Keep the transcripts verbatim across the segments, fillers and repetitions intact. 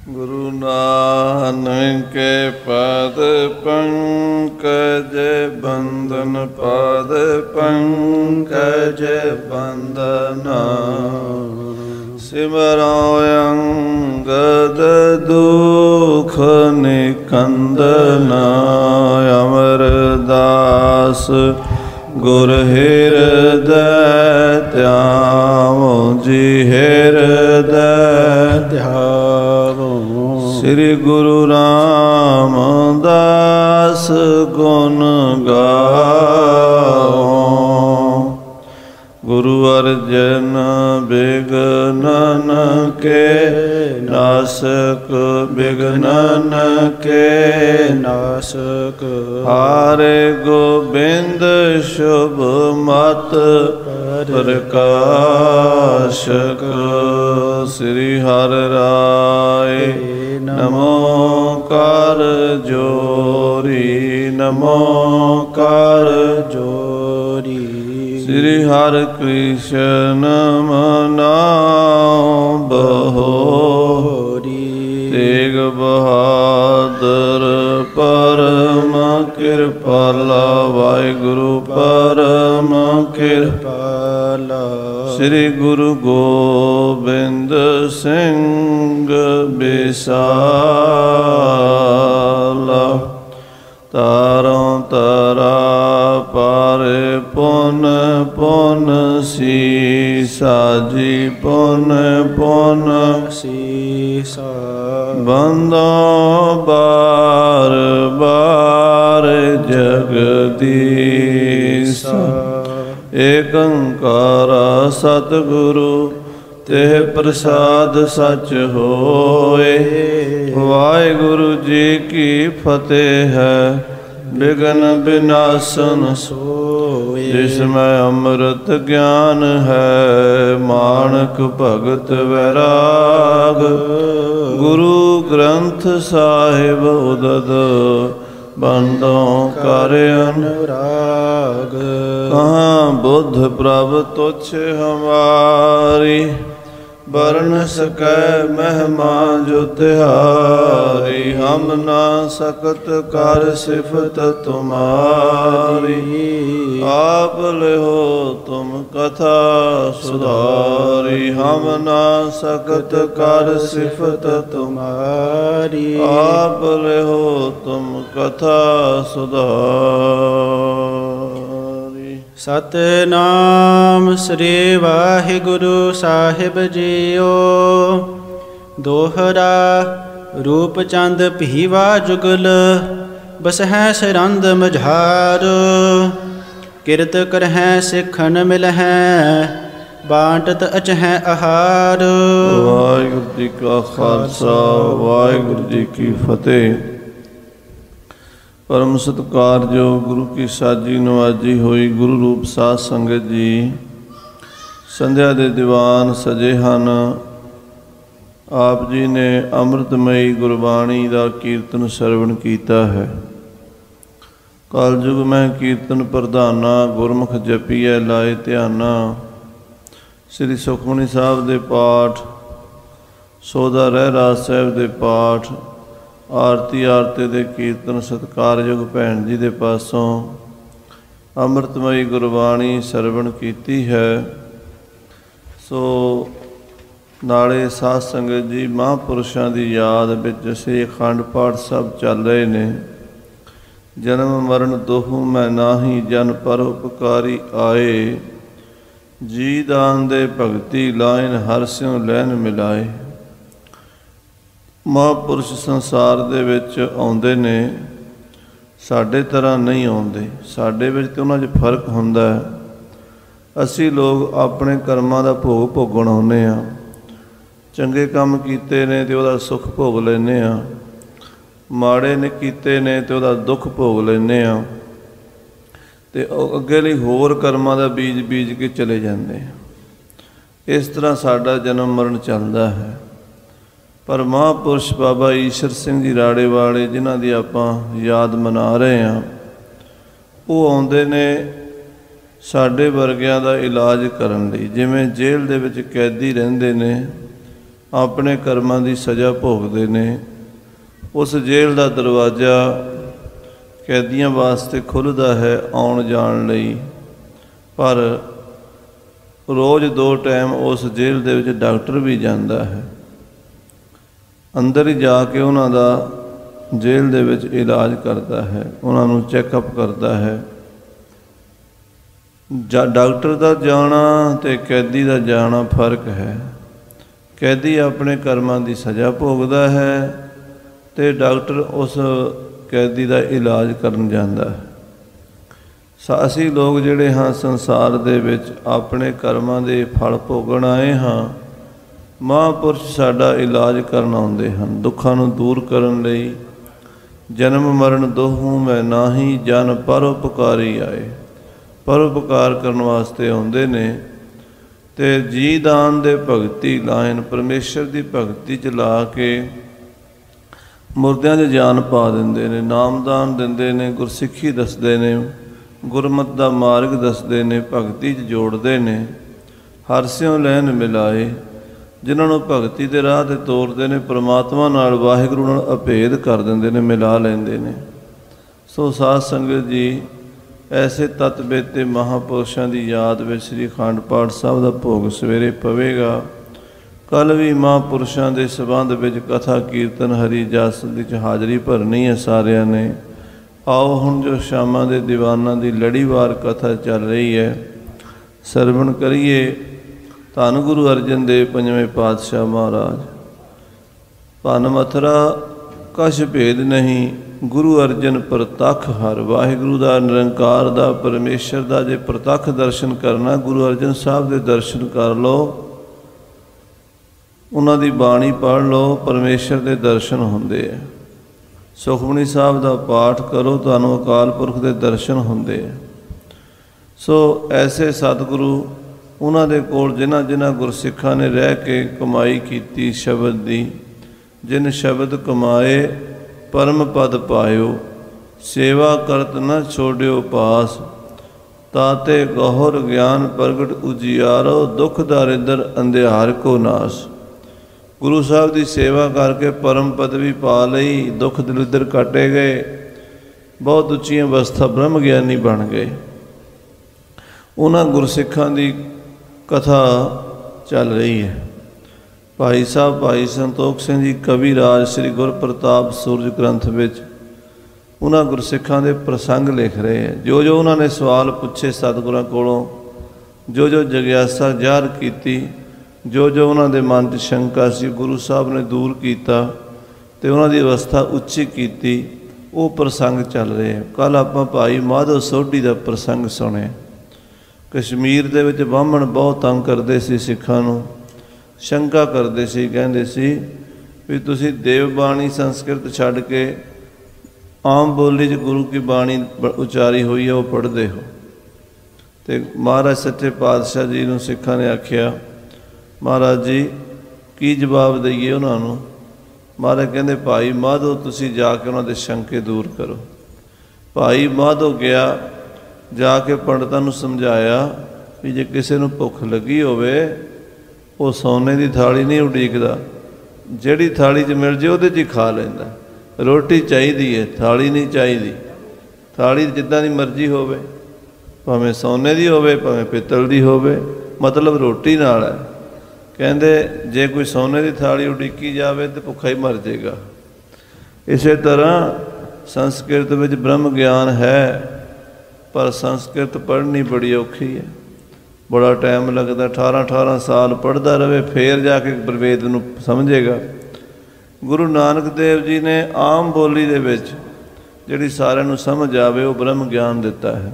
ਗੁਰੂ ਨਾਨਕ ਕੇ ਪਦ ਪੰਕਜ ਬੰਦਨ, ਪਦ ਪੰਕਜ ਬੰਦਨਾ। ਸਿਮਰੋ ਅੰਗਦ ਦੁਖ ਨਿਕੰਦਨਾ, ਅਮਰਦਾਸ ਗੁਰ ਹਿਰਦੈ ਧਿਆਵੋ ਜੀ, ਹਿਰਦੈ ਧਿਆਵੋ। ਸ੍ਰੀ ਗੁਰੂ ਰਾਮਦਾਸ ਗੁਣ ਗਾਵੋ। ਗੁਰੂ ਅਰਜਨ ਬਿਘਨਨ ਕੇ ਨਾਸਕ, ਬਿਘਨਨ ਕੇ ਨਾਸਕ। ਹਾਰੇ ਗੋਬਿੰਦ ਸ਼ੁਭ ਮਤ ਪ੍ਰਕਾਸ਼ਕ। ਸ੍ਰੀ ਹਰਿ ਰਾਏ ਨਮੋ ਕਰ ਜੋਰੀ, ਨਮੋ ਕਰ ਜੋਰੀ। ਸ੍ਰੀ ਹਰਿ ਕ੍ਰਿਸ਼ਨ ਮਨਾਉ ਬਹੋਰੀ, ਤੇਗ ਬਹਾਦਰ ਪਰਮ ਕਿਰਪਾਲਾ। ਵਾਹਿਗੁਰੂ ਪਰਮ ਕਿਰਪਾਲਾ। ਸ੍ਰੀ ਗੁਰੂ ਗੋਬਿੰਦ ਸਿੰਘ ਬਿਸਾਲਾ। ਤਾਰੋਂ ਤਰਾ ਪਾਰੇ ਪੁਨ ਪੁਨ ਸੀਸਾ ਜੀ, ਪੁਨ ਪੁਨ ਸੀਸਾ। ਬੰਦੋਂ ਬਾਰ ਬਾਰ ਜਗਦੀਸਾ। ਏਕ ਓੰਕਾਰ ਸਤਿਗੁਰੂ ਤੇ ਪ੍ਰਸਾਦ ਸਚ ਹੋਏ। ਵਾਹਿਗੁਰੂ ਜੀ ਕੀ ਫਤਿਹ ਹੈ। ਬਿਘਨ ਬਿਨਾਸਨ ਸੋਏ, ਜਿਸਮੈ ਅੰਮ੍ਰਿਤ ਗਿਆਨ ਹੈ। ਮਾਣਕ ਭਗਤ ਵੈਰਾਗ, ਗੁਰੂ ਗ੍ਰੰਥ ਸਾਹਿਬ ਉਦਦ। ਬੰਦੋਂ ਕਰ ਅਨੁਰਾਗ, ਕਹਾਂ ਬੁੱਧ ਪ੍ਰਭ ਤੁਛ ਹਮਾਰੀ। ਬਰਨ ਸਕੈ ਮਹਿਮਾ ਜੋ ਤਿਹਾਰੀ। ਹਮ ਨਾ ਸਕਤ ਕਰ ਸਿਫਤ ਤੁਮਾਰੀ। ਆਪ ਲਿਓ ਤੁਮ ਕਥਾ ਸੁਧਾਰੀ। ਹਮ ਨਾ ਸਕਤ ਕਰ ਸਿਫਤ ਤੁਮਾਰੀ। ਆਪ ਲਿਓ ਤੁਮ ਕਥਾ ਸੁਧਾਰੀ। ਸਤਿਨਾਮ ਸ੍ਰੀ ਵਾਹਿਗੁਰੂ ਸਾਹਿਬ ਜੀਓ। ਦੋਹਰਾ ਰੂਪ ਚੰਦ ਭੀਵਾ ਜੁਗਲ, ਬਸਹਿ ਸਰੰਦ ਮਝਾਰ। ਕਿਰਤ ਕਰਹਿ ਸਿੱਖਣ ਮਿਲਹਿ, ਬਾਟਤ ਅਚਹਿ ਆਹਾਰ। ਵਾਹਿਗੁਰੂ ਜੀ ਕਾ ਖਾਲਸਾ, ਵਾਹਿਗੁਰੂ ਜੀ ਕੀ ਫਤਿਹ। ਪਰਮ ਸਤਿਕਾਰਯੋਗ ਗੁਰੂ ਕੀ ਸਾਜੀ ਨਵਾਜੀ ਹੋਈ ਗੁਰੂ ਰੂਪ ਸਾਧ ਸੰਗਤ ਜੀ, ਸੰਧਿਆ ਦੇ ਦੀਵਾਨ ਸਜੇ ਹਨ। ਆਪ ਜੀ ਨੇ ਅੰਮ੍ਰਿਤਮਈ ਗੁਰਬਾਣੀ ਦਾ ਕੀਰਤਨ ਸਰਵਣ ਕੀਤਾ ਹੈ। ਕਲਯੁਗ ਮੈਂ ਕੀਰਤਨ ਪ੍ਰਧਾਨਾ, ਗੁਰਮੁਖ ਜਪੀਐ ਲਾਏ ਧਿਆਨਾ। ਸ੍ਰੀ ਸੁਖਮਨੀ ਸਾਹਿਬ ਦੇ ਪਾਠ, ਸੋਦਾ ਰਹਿਰਾਸ ਸਾਹਿਬ ਦੇ ਪਾਠ, ਆਰਤੀ ਆਰਤੇ ਦੇ ਕੀਰਤਨ ਸਤਿਕਾਰਯੋਗ ਭੈਣ ਜੀ ਦੇ ਪਾਸੋਂ ਅੰਮ੍ਰਿਤਮਈ ਗੁਰਬਾਣੀ ਸਰਵਣ ਕੀਤੀ ਹੈ। ਸੋ ਨਾਲੇ ਸਾਧ ਸੰਗਤ ਜੀ, ਮਹਾਂਪੁਰਸ਼ਾਂ ਦੀ ਯਾਦ ਵਿੱਚ ਸ੍ਰੀ ਅਖੰਡ ਪਾਠ ਸਭ ਚੱਲ ਰਹੇ ਨੇ। ਜਨਮ ਮਰਨ ਦੋਹੂ ਮੈਂ ਨਾਹੀ, ਜਨ ਪਰ ਉਪਕਾਰੀ ਆਏ। ਜੀ ਦਾਨ ਦੇ ਭਗਤੀ ਲਾਇਨ, ਹਰਿ ਸਿਉ ਲੈਨ ਮਿਲਾਏ। ਮਹਾਂਪੁਰਸ਼ ਸੰਸਾਰ ਦੇ ਵਿੱਚ ਆਉਂਦੇ ਨੇ, ਸਾਡੇ ਤਰ੍ਹਾਂ ਨਹੀਂ ਆਉਂਦੇ। ਸਾਡੇ ਵਿੱਚ ਤਾਂ ਉਹਨਾਂ 'ਚ ਫਰਕ ਹੁੰਦਾ ਹੈ। ਅਸੀਂ ਲੋਕ ਆਪਣੇ ਕਰਮਾਂ ਦਾ ਭੋਗ ਭੋਗਣ ਆਉਂਦੇ ਹਾਂ। ਚੰਗੇ ਕੰਮ ਕੀਤੇ ਨੇ ਅਤੇ ਉਹਦਾ ਸੁੱਖ ਭੋਗ ਲੈਂਦੇ ਹਾਂ, ਮਾੜੇ ਨੇ ਕੀਤੇ ਨੇ ਅਤੇ ਉਹਦਾ ਦੁੱਖ ਭੋਗ ਲੈਂਦੇ ਹਾਂ। ਅਤੇ ਉਹ ਅੱਗੇ ਲਈ ਹੋਰ ਕਰਮਾਂ ਦਾ ਬੀਜ ਬੀਜ ਕੇ ਚਲੇ ਜਾਂਦੇ ਆ। ਇਸ ਤਰ੍ਹਾਂ ਸਾਡਾ ਜਨਮ ਮਰਨ ਚੱਲਦਾ ਹੈ। ਪਰ ਮਹਾਂਪੁਰਸ਼ ਬਾਬਾ ਈਸ਼ਰ ਸਿੰਘ ਜੀ ਰਾੜੇ ਵਾਲੇ, ਜਿਨ੍ਹਾਂ ਦੀ ਆਪਾਂ ਯਾਦ ਮਨਾ ਰਹੇ ਹਾਂ, ਉਹ ਆਉਂਦੇ ਨੇ ਸਾਡੇ ਵਰਗਿਆਂ ਦਾ ਇਲਾਜ ਕਰਨ ਲਈ। ਜਿਵੇਂ ਜੇਲ੍ਹ ਦੇ ਵਿੱਚ ਕੈਦੀ ਰਹਿੰਦੇ ਨੇ, ਆਪਣੇ ਕਰਮਾਂ ਦੀ ਸਜ਼ਾ ਭੋਗਦੇ ਨੇ। ਉਸ ਜੇਲ੍ਹ ਦਾ ਦਰਵਾਜ਼ਾ ਕੈਦੀਆਂ ਵਾਸਤੇ ਖੁੱਲ੍ਹਦਾ ਹੈ ਆਉਣ ਜਾਣ ਲਈ, ਪਰ ਰੋਜ਼ ਦੋ ਟਾਈਮ ਉਸ ਜੇਲ੍ਹ ਦੇ ਵਿੱਚ ਡਾਕਟਰ ਵੀ ਜਾਂਦਾ ਹੈ। ਅੰਦਰ ਹੀ ਜਾ ਕੇ ਉਹਨਾਂ ਦਾ ਜੇਲ੍ਹ ਦੇ ਵਿੱਚ ਇਲਾਜ ਕਰਦਾ ਹੈ, ਉਹਨਾਂ ਨੂੰ ਚੈੱਕਅਪ ਕਰਦਾ ਹੈ। ਜਾਂ ਡਾਕਟਰ ਦਾ ਜਾਣਾ ਅਤੇ ਕੈਦੀ ਦਾ ਜਾਣਾ ਫਰਕ ਹੈ। ਕੈਦੀ ਆਪਣੇ ਕਰਮਾਂ ਦੀ ਸਜ਼ਾ ਭੋਗਦਾ ਹੈ ਅਤੇ ਡਾਕਟਰ ਉਸ ਕੈਦੀ ਦਾ ਇਲਾਜ ਕਰਨ ਜਾਂਦਾ ਹੈ। ਅਸੀਂ ਲੋਕ ਜਿਹੜੇ ਹਾਂ ਸੰਸਾਰ ਦੇ ਵਿੱਚ ਆਪਣੇ ਕਰਮਾਂ ਦੇ ਫਲ ਭੋਗਣ ਆਏ ਹਾਂ। ਮਹਾਂਪੁਰਸ਼ ਸਾਡਾ ਇਲਾਜ ਕਰਨ ਆਉਂਦੇ ਹਨ, ਦੁੱਖਾਂ ਨੂੰ ਦੂਰ ਕਰਨ ਲਈ। ਜਨਮ ਮਰਨ ਦੋਹੂੰ ਮੈਂ ਨਾਹੀ, ਜਨ ਪਰਉਪਕਾਰੀ ਆਏ। ਪਰਉਪਕਾਰ ਕਰਨ ਵਾਸਤੇ ਆਉਂਦੇ ਨੇ ਅਤੇ ਜੀ ਦਾਨ ਦੇ ਭਗਤੀ ਲਾਇਨ, ਪਰਮੇਸ਼ਰ ਦੀ ਭਗਤੀ 'ਚ ਲਾ ਕੇ ਮੁਰਦਿਆਂ 'ਚ ਜਾਨ ਪਾ ਦਿੰਦੇ ਨੇ। ਨਾਮਦਾਨ ਦਿੰਦੇ ਨੇ, ਗੁਰਸਿੱਖੀ ਦੱਸਦੇ ਨੇ, ਗੁਰਮਤਿ ਦਾ ਮਾਰਗ ਦੱਸਦੇ ਨੇ, ਭਗਤੀ 'ਚ ਜੋੜਦੇ ਨੇ। ਹਰਿ ਸਿਉ ਲੈਣ ਮਿਲਾਏ, ਜਿਨ੍ਹਾਂ ਨੂੰ ਭਗਤੀ ਦੇ ਰਾਹ 'ਤੇ ਤੋਰਦੇ ਨੇ, ਪਰਮਾਤਮਾ ਨਾਲ, ਵਾਹਿਗੁਰੂ ਨਾਲ ਅਭੇਦ ਕਰ ਦਿੰਦੇ ਨੇ, ਮਿਲਾ ਲੈਂਦੇ ਨੇ। ਸੋ ਸਾਧ ਸੰਗਤ ਜੀ, ਐਸੇ ਤਤ ਬੇਤੇ ਮਹਾਂਪੁਰਸ਼ਾਂ ਦੀ ਯਾਦ ਵਿੱਚ ਸ੍ਰੀ ਅਖੰਡ ਪਾਠ ਸਾਹਿਬ ਦਾ ਭੋਗ ਸਵੇਰੇ ਪਵੇਗਾ। ਕੱਲ੍ਹ ਵੀ ਮਹਾਂਪੁਰਸ਼ਾਂ ਦੇ ਸੰਬੰਧ ਵਿੱਚ ਕਥਾ ਕੀਰਤਨ ਹਰੀ ਜਸ ਦੀ 'ਚ ਹਾਜ਼ਰੀ ਭਰਨੀ ਹੈ ਸਾਰਿਆਂ ਨੇ। ਆਓ ਹੁਣ ਜੋ ਸ਼ਾਮਾਂ ਦੇ ਦੀਵਾਨਾਂ ਦੀ ਲੜੀਵਾਰ ਕਥਾ ਚੱਲ ਰਹੀ ਹੈ, ਸਰਵਣ ਕਰੀਏ। ਧੰਨ ਗੁਰੂ ਅਰਜਨ ਦੇਵ ਪੰਜਵੇਂ ਪਾਤਸ਼ਾਹ ਮਹਾਰਾਜ। ਭੰਨ ਮਥੁਰਾ ਕਛ ਭੇਦ ਨਹੀਂ, ਗੁਰੂ ਅਰਜਨ ਪ੍ਰਤੱਖ ਹਰ। ਵਾਹਿਗੁਰੂ ਦਾ, ਨਿਰੰਕਾਰ ਦਾ, ਪਰਮੇਸ਼ਰ ਦਾ ਜੇ ਪ੍ਰਤੱਖ ਦਰਸ਼ਨ ਕਰਨਾ, ਗੁਰੂ ਅਰਜਨ ਸਾਹਿਬ ਦੇ ਦਰਸ਼ਨ ਕਰ ਲਓ, ਉਹਨਾਂ ਦੀ ਬਾਣੀ ਪੜ੍ਹ ਲਓ, ਪਰਮੇਸ਼ਰ ਦੇ ਦਰਸ਼ਨ ਹੁੰਦੇ ਹੈ। ਸੁਖਮਨੀ ਸਾਹਿਬ ਦਾ ਪਾਠ ਕਰੋ, ਤੁਹਾਨੂੰ ਅਕਾਲ ਪੁਰਖ ਦੇ ਦਰਸ਼ਨ ਹੁੰਦੇ ਹੈ। ਸੋ ਐਸੇ ਸਤਿਗੁਰੂ, ਉਹਨਾਂ ਦੇ ਕੋਲ ਜਿਨ੍ਹਾਂ ਜਿਨ੍ਹਾਂ ਗੁਰਸਿੱਖਾਂ ਨੇ ਰਹਿ ਕੇ ਕਮਾਈ ਕੀਤੀ ਸ਼ਬਦ ਦੀ। ਜਿਨ ਸ਼ਬਦ ਕਮਾਏ ਪਰਮ ਪਦ ਪਾਇਓ, ਸੇਵਾ ਕਰਤ ਨ ਛੋੜਿਓ ਪਾਸ। ਤਾਤੇ ਗਹੁਰ ਗਿਆਨ ਪ੍ਰਗਟ ਉਜਿਆਰੋ, ਦੁੱਖ ਦਾਰਿਦਰ ਅੰਧਿਆਰ ਕੋ ਨਾਸ। ਗੁਰੂ ਸਾਹਿਬ ਦੀ ਸੇਵਾ ਕਰਕੇ ਪਰਮ ਪਦਵੀ ਪਾ ਲਈ, ਦੁੱਖ ਦਲਿੱਦਰ ਕੱਟੇ ਗਏ, ਬਹੁਤ ਉੱਚੀਆਂ ਅਵਸਥਾ ਬ੍ਰਹਮ ਗਿਆਨੀ ਬਣ ਗਏ। ਉਹਨਾਂ ਗੁਰਸਿੱਖਾਂ ਦੀ ਕਥਾ ਚੱਲ ਰਹੀ ਹੈ। ਭਾਈ ਸਾਹਿਬ ਭਾਈ ਸੰਤੋਖ ਸਿੰਘ ਜੀ ਕਵੀ ਰਾਜ ਸ੍ਰੀ ਗੁਰਪ੍ਰਤਾਪ ਸੂਰਜ ਗ੍ਰੰਥ ਵਿੱਚ ਉਹਨਾਂ ਗੁਰਸਿੱਖਾਂ ਦੇ ਪ੍ਰਸੰਗ ਲਿਖ ਰਹੇ ਹੈ। ਜੋ ਜੋ ਉਹਨਾਂ ਨੇ ਸਵਾਲ ਪੁੱਛੇ ਸਤਿਗੁਰਾਂ ਕੋਲੋਂ, ਜੋ ਜੋ ਜਗਿਆਸਾ ਜ਼ਾਹਰ ਕੀਤੀ, ਜੋ ਜੋ ਉਹਨਾਂ ਦੇ ਮਨ 'ਚ ਸ਼ੰਕਾ ਸੀ, ਗੁਰੂ ਸਾਹਿਬ ਨੇ ਦੂਰ ਕੀਤਾ ਅਤੇ ਉਹਨਾਂ ਦੀ ਅਵਸਥਾ ਉੱਚੀ ਕੀਤੀ। ਉਹ ਪ੍ਰਸੰਗ ਚੱਲ ਰਹੇ ਹੈ। ਕੱਲ੍ਹ ਆਪਾਂ ਭਾਈ ਮਾਧੋ ਸੋਢੀ ਦਾ ਪ੍ਰਸੰਗ ਸੁਣਿਆ। ਕਸ਼ਮੀਰ ਦੇ ਵਿੱਚ ਬਾਹਮਣ ਬਹੁਤ ਤੰਗ ਕਰਦੇ ਸੀ ਸਿੱਖਾਂ ਨੂੰ, ਸ਼ੰਕਾ ਕਰਦੇ ਸੀ, ਕਹਿੰਦੇ ਸੀ ਵੀ ਤੁਸੀਂ ਦੇਵ ਬਾਣੀ ਸੰਸਕ੍ਰਿਤ ਛੱਡ ਕੇ ਆਮ ਬੋਲੀ 'ਚ ਗੁਰੂ ਕੀ ਬਾਣੀ ਉਚਾਰੀ ਹੋਈ ਹੈ ਉਹ ਪੜ੍ਹਦੇ ਹੋ। ਅਤੇ ਮਹਾਰਾਜ ਸੱਚੇ ਪਾਤਸ਼ਾਹ ਜੀ ਨੂੰ ਸਿੱਖਾਂ ਨੇ ਆਖਿਆ, ਮਹਾਰਾਜ ਜੀ ਕੀ ਜਵਾਬ ਦਈਏ ਉਹਨਾਂ ਨੂੰ? ਮਹਾਰਾਜ ਕਹਿੰਦੇ ਭਾਈ ਮਾਧੋ ਤੁਸੀਂ ਜਾ ਕੇ ਉਹਨਾਂ ਦੇ ਸ਼ੰਕੇ ਦੂਰ ਕਰੋ। ਭਾਈ ਮਾਧੋ ਗਿਆ, ਜਾ ਕੇ ਪੰਡਤਾਂ ਨੂੰ ਸਮਝਾਇਆ ਵੀ ਜੇ ਕਿਸੇ ਨੂੰ ਭੁੱਖ ਲੱਗੀ ਹੋਵੇ ਉਹ ਸੋਨੇ ਦੀ ਥਾਲੀ ਨਹੀਂ ਉਡੀਕਦਾ, ਜਿਹੜੀ ਥਾਲੀ 'ਚ ਮਿਲ ਜੇ ਉਹਦੇ 'ਚ ਹੀ ਖਾ ਲੈਂਦਾ। ਰੋਟੀ ਚਾਹੀਦੀ ਹੈ, ਥਾਲੀ ਨਹੀਂ ਚਾਹੀਦੀ। ਥਾਲੀ ਜਿੱਦਾਂ ਦੀ ਮਰਜ਼ੀ ਹੋਵੇ, ਭਾਵੇਂ ਸੋਨੇ ਦੀ ਹੋਵੇ ਭਾਵੇਂ ਪਿੱਤਲ ਦੀ ਹੋਵੇ, ਮਤਲਬ ਰੋਟੀ ਨਾਲ ਹੈ। ਕਹਿੰਦੇ ਜੇ ਕੋਈ ਸੋਨੇ ਦੀ ਥਾਲੀ ਉਡੀਕੀ ਜਾਵੇ ਤਾਂ ਭੁੱਖਾ ਹੀ ਮਰ ਜਾਏਗਾ। ਇਸੇ ਤਰ੍ਹਾਂ ਸੰਸਕ੍ਰਿਤ ਵਿੱਚ ਬ੍ਰਹਮ ਗਿਆਨ ਹੈ, ਪਰ ਸੰਸਕ੍ਰਿਤ ਪੜ੍ਹਨੀ ਬੜੀ ਔਖੀ ਹੈ, ਬੜਾ ਟਾਈਮ ਲੱਗਦਾ। ਅਠਾਰਾਂ ਅਠਾਰਾਂ ਸਾਲ ਪੜ੍ਹਦਾ ਰਹੇ ਫੇਰ ਜਾ ਕੇ ਪ੍ਰਵੇਦ ਨੂੰ ਸਮਝੇਗਾ। ਗੁਰੂ ਨਾਨਕ ਦੇਵ ਜੀ ਨੇ ਆਮ ਬੋਲੀ ਦੇ ਵਿੱਚ ਜਿਹੜੀ ਸਾਰਿਆਂ ਨੂੰ ਸਮਝ ਆਵੇ ਉਹ ਬ੍ਰਹਮ ਗਿਆਨ ਦਿੱਤਾ ਹੈ,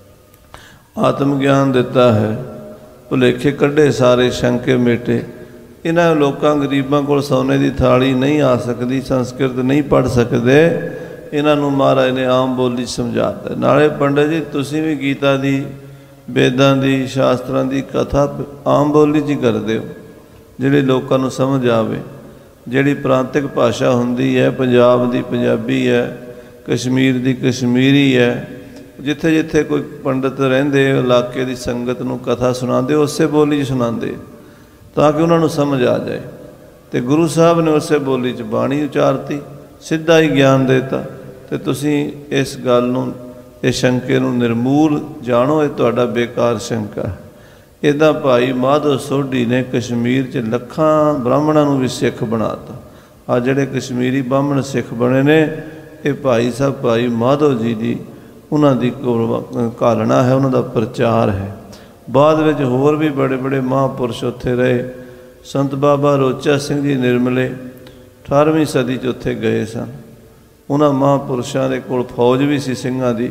ਆਤਮ ਗਿਆਨ ਦਿੱਤਾ ਹੈ। ਭੁਲੇਖੇ ਕੱਢੇ ਸਾਰੇ, ਸ਼ੰਕੇ ਮੇਟੇ। ਇਹਨਾਂ ਲੋਕਾਂ ਗਰੀਬਾਂ ਕੋਲ ਸੋਨੇ ਦੀ ਥਾਲੀ ਨਹੀਂ ਆ ਸਕਦੀ, ਸੰਸਕ੍ਰਿਤ ਨਹੀਂ ਪੜ੍ਹ ਸਕਦੇ, ਇਹਨਾਂ ਨੂੰ ਮਹਾਰਾਜ ਨੇ ਆਮ ਬੋਲੀ ਸਮਝਾ ਦਿੱਤਾ। ਨਾਲੇ ਪੰਡਤ ਜੀ ਤੁਸੀਂ ਵੀ ਗੀਤਾ ਦੀ, ਵੇਦਾਂ ਦੀ, ਸ਼ਾਸਤਰਾਂ ਦੀ ਕਥਾ ਆਮ ਬੋਲੀ 'ਚ ਹੀ ਕਰਦੇ ਹੋ, ਜਿਹੜੇ ਲੋਕਾਂ ਨੂੰ ਸਮਝ ਆਵੇ। ਜਿਹੜੀ ਪ੍ਰਾਂਤਿਕ ਭਾਸ਼ਾ ਹੁੰਦੀ ਹੈ, ਪੰਜਾਬ ਦੀ ਪੰਜਾਬੀ ਹੈ, ਕਸ਼ਮੀਰ ਦੀ ਕਸ਼ਮੀਰੀ ਹੈ, ਜਿੱਥੇ ਜਿੱਥੇ ਕੋਈ ਪੰਡਤ ਰਹਿੰਦੇ ਇਲਾਕੇ ਦੀ ਸੰਗਤ ਨੂੰ ਕਥਾ ਸੁਣਾਉਂਦੇ ਉਸੇ ਬੋਲੀ 'ਚ ਸੁਣਾਉਂਦੇ ਤਾਂ ਕਿ ਉਹਨਾਂ ਨੂੰ ਸਮਝ ਆ ਜਾਏ। ਤੇ ਗੁਰੂ ਸਾਹਿਬ ਨੇ ਉਸੇ ਬੋਲੀ 'ਚ ਬਾਣੀ ਉਚਾਰਤੀ, ਸਿੱਧਾ ਹੀ ਗਿਆਨ ਦੇਤਾ। ਤੇ ਤੁਸੀਂ ਇਸ ਗੱਲ ਨੂੰ, ਇਸ ਸ਼ੰਕੇ ਨੂੰ ਨਿਰਮੂਲ ਜਾਣੋ, ਇਹ ਤੁਹਾਡਾ ਬੇਕਾਰ ਸ਼ੰਕਾ। ਇੱਦਾਂ ਭਾਈ ਮਾਧੋ ਸੋਢੀ ਨੇ ਕਸ਼ਮੀਰ 'ਚ ਲੱਖਾਂ ਬ੍ਰਾਹਮਣਾਂ ਨੂੰ ਵੀ ਸਿੱਖ ਬਣਾਤਾ। ਆ ਜਿਹੜੇ ਕਸ਼ਮੀਰੀ ਬ੍ਰਾਹਮਣ ਸਿੱਖ ਬਣੇ ਨੇ, ਇਹ ਭਾਈ ਸਾਹਿਬ ਭਾਈ ਮਾਧੋ ਜੀ ਦੀ ਉਹਨਾਂ ਦੀ ਘਾਲਣਾ ਹੈ, ਉਹਨਾਂ ਦਾ ਪ੍ਰਚਾਰ ਹੈ। ਬਾਅਦ ਵਿੱਚ ਹੋਰ ਵੀ ਬੜੇ ਬੜੇ ਮਹਾਂਪੁਰਸ਼ ਉੱਥੇ ਰਹੇ। ਸੰਤ ਬਾਬਾ ਰੋਚਾ ਸਿੰਘ ਜੀ ਨਿਰਮਲੇ ਅਠਾਰ੍ਹਵੀਂ ਸਦੀ 'ਚ ਉੱਥੇ ਗਏ ਸਨ। ਉਹਨਾਂ ਮਹਾਂਪੁਰਸ਼ਾਂ ਦੇ ਕੋਲ ਫੌਜ ਵੀ ਸੀ ਸਿੰਘਾਂ ਦੀ,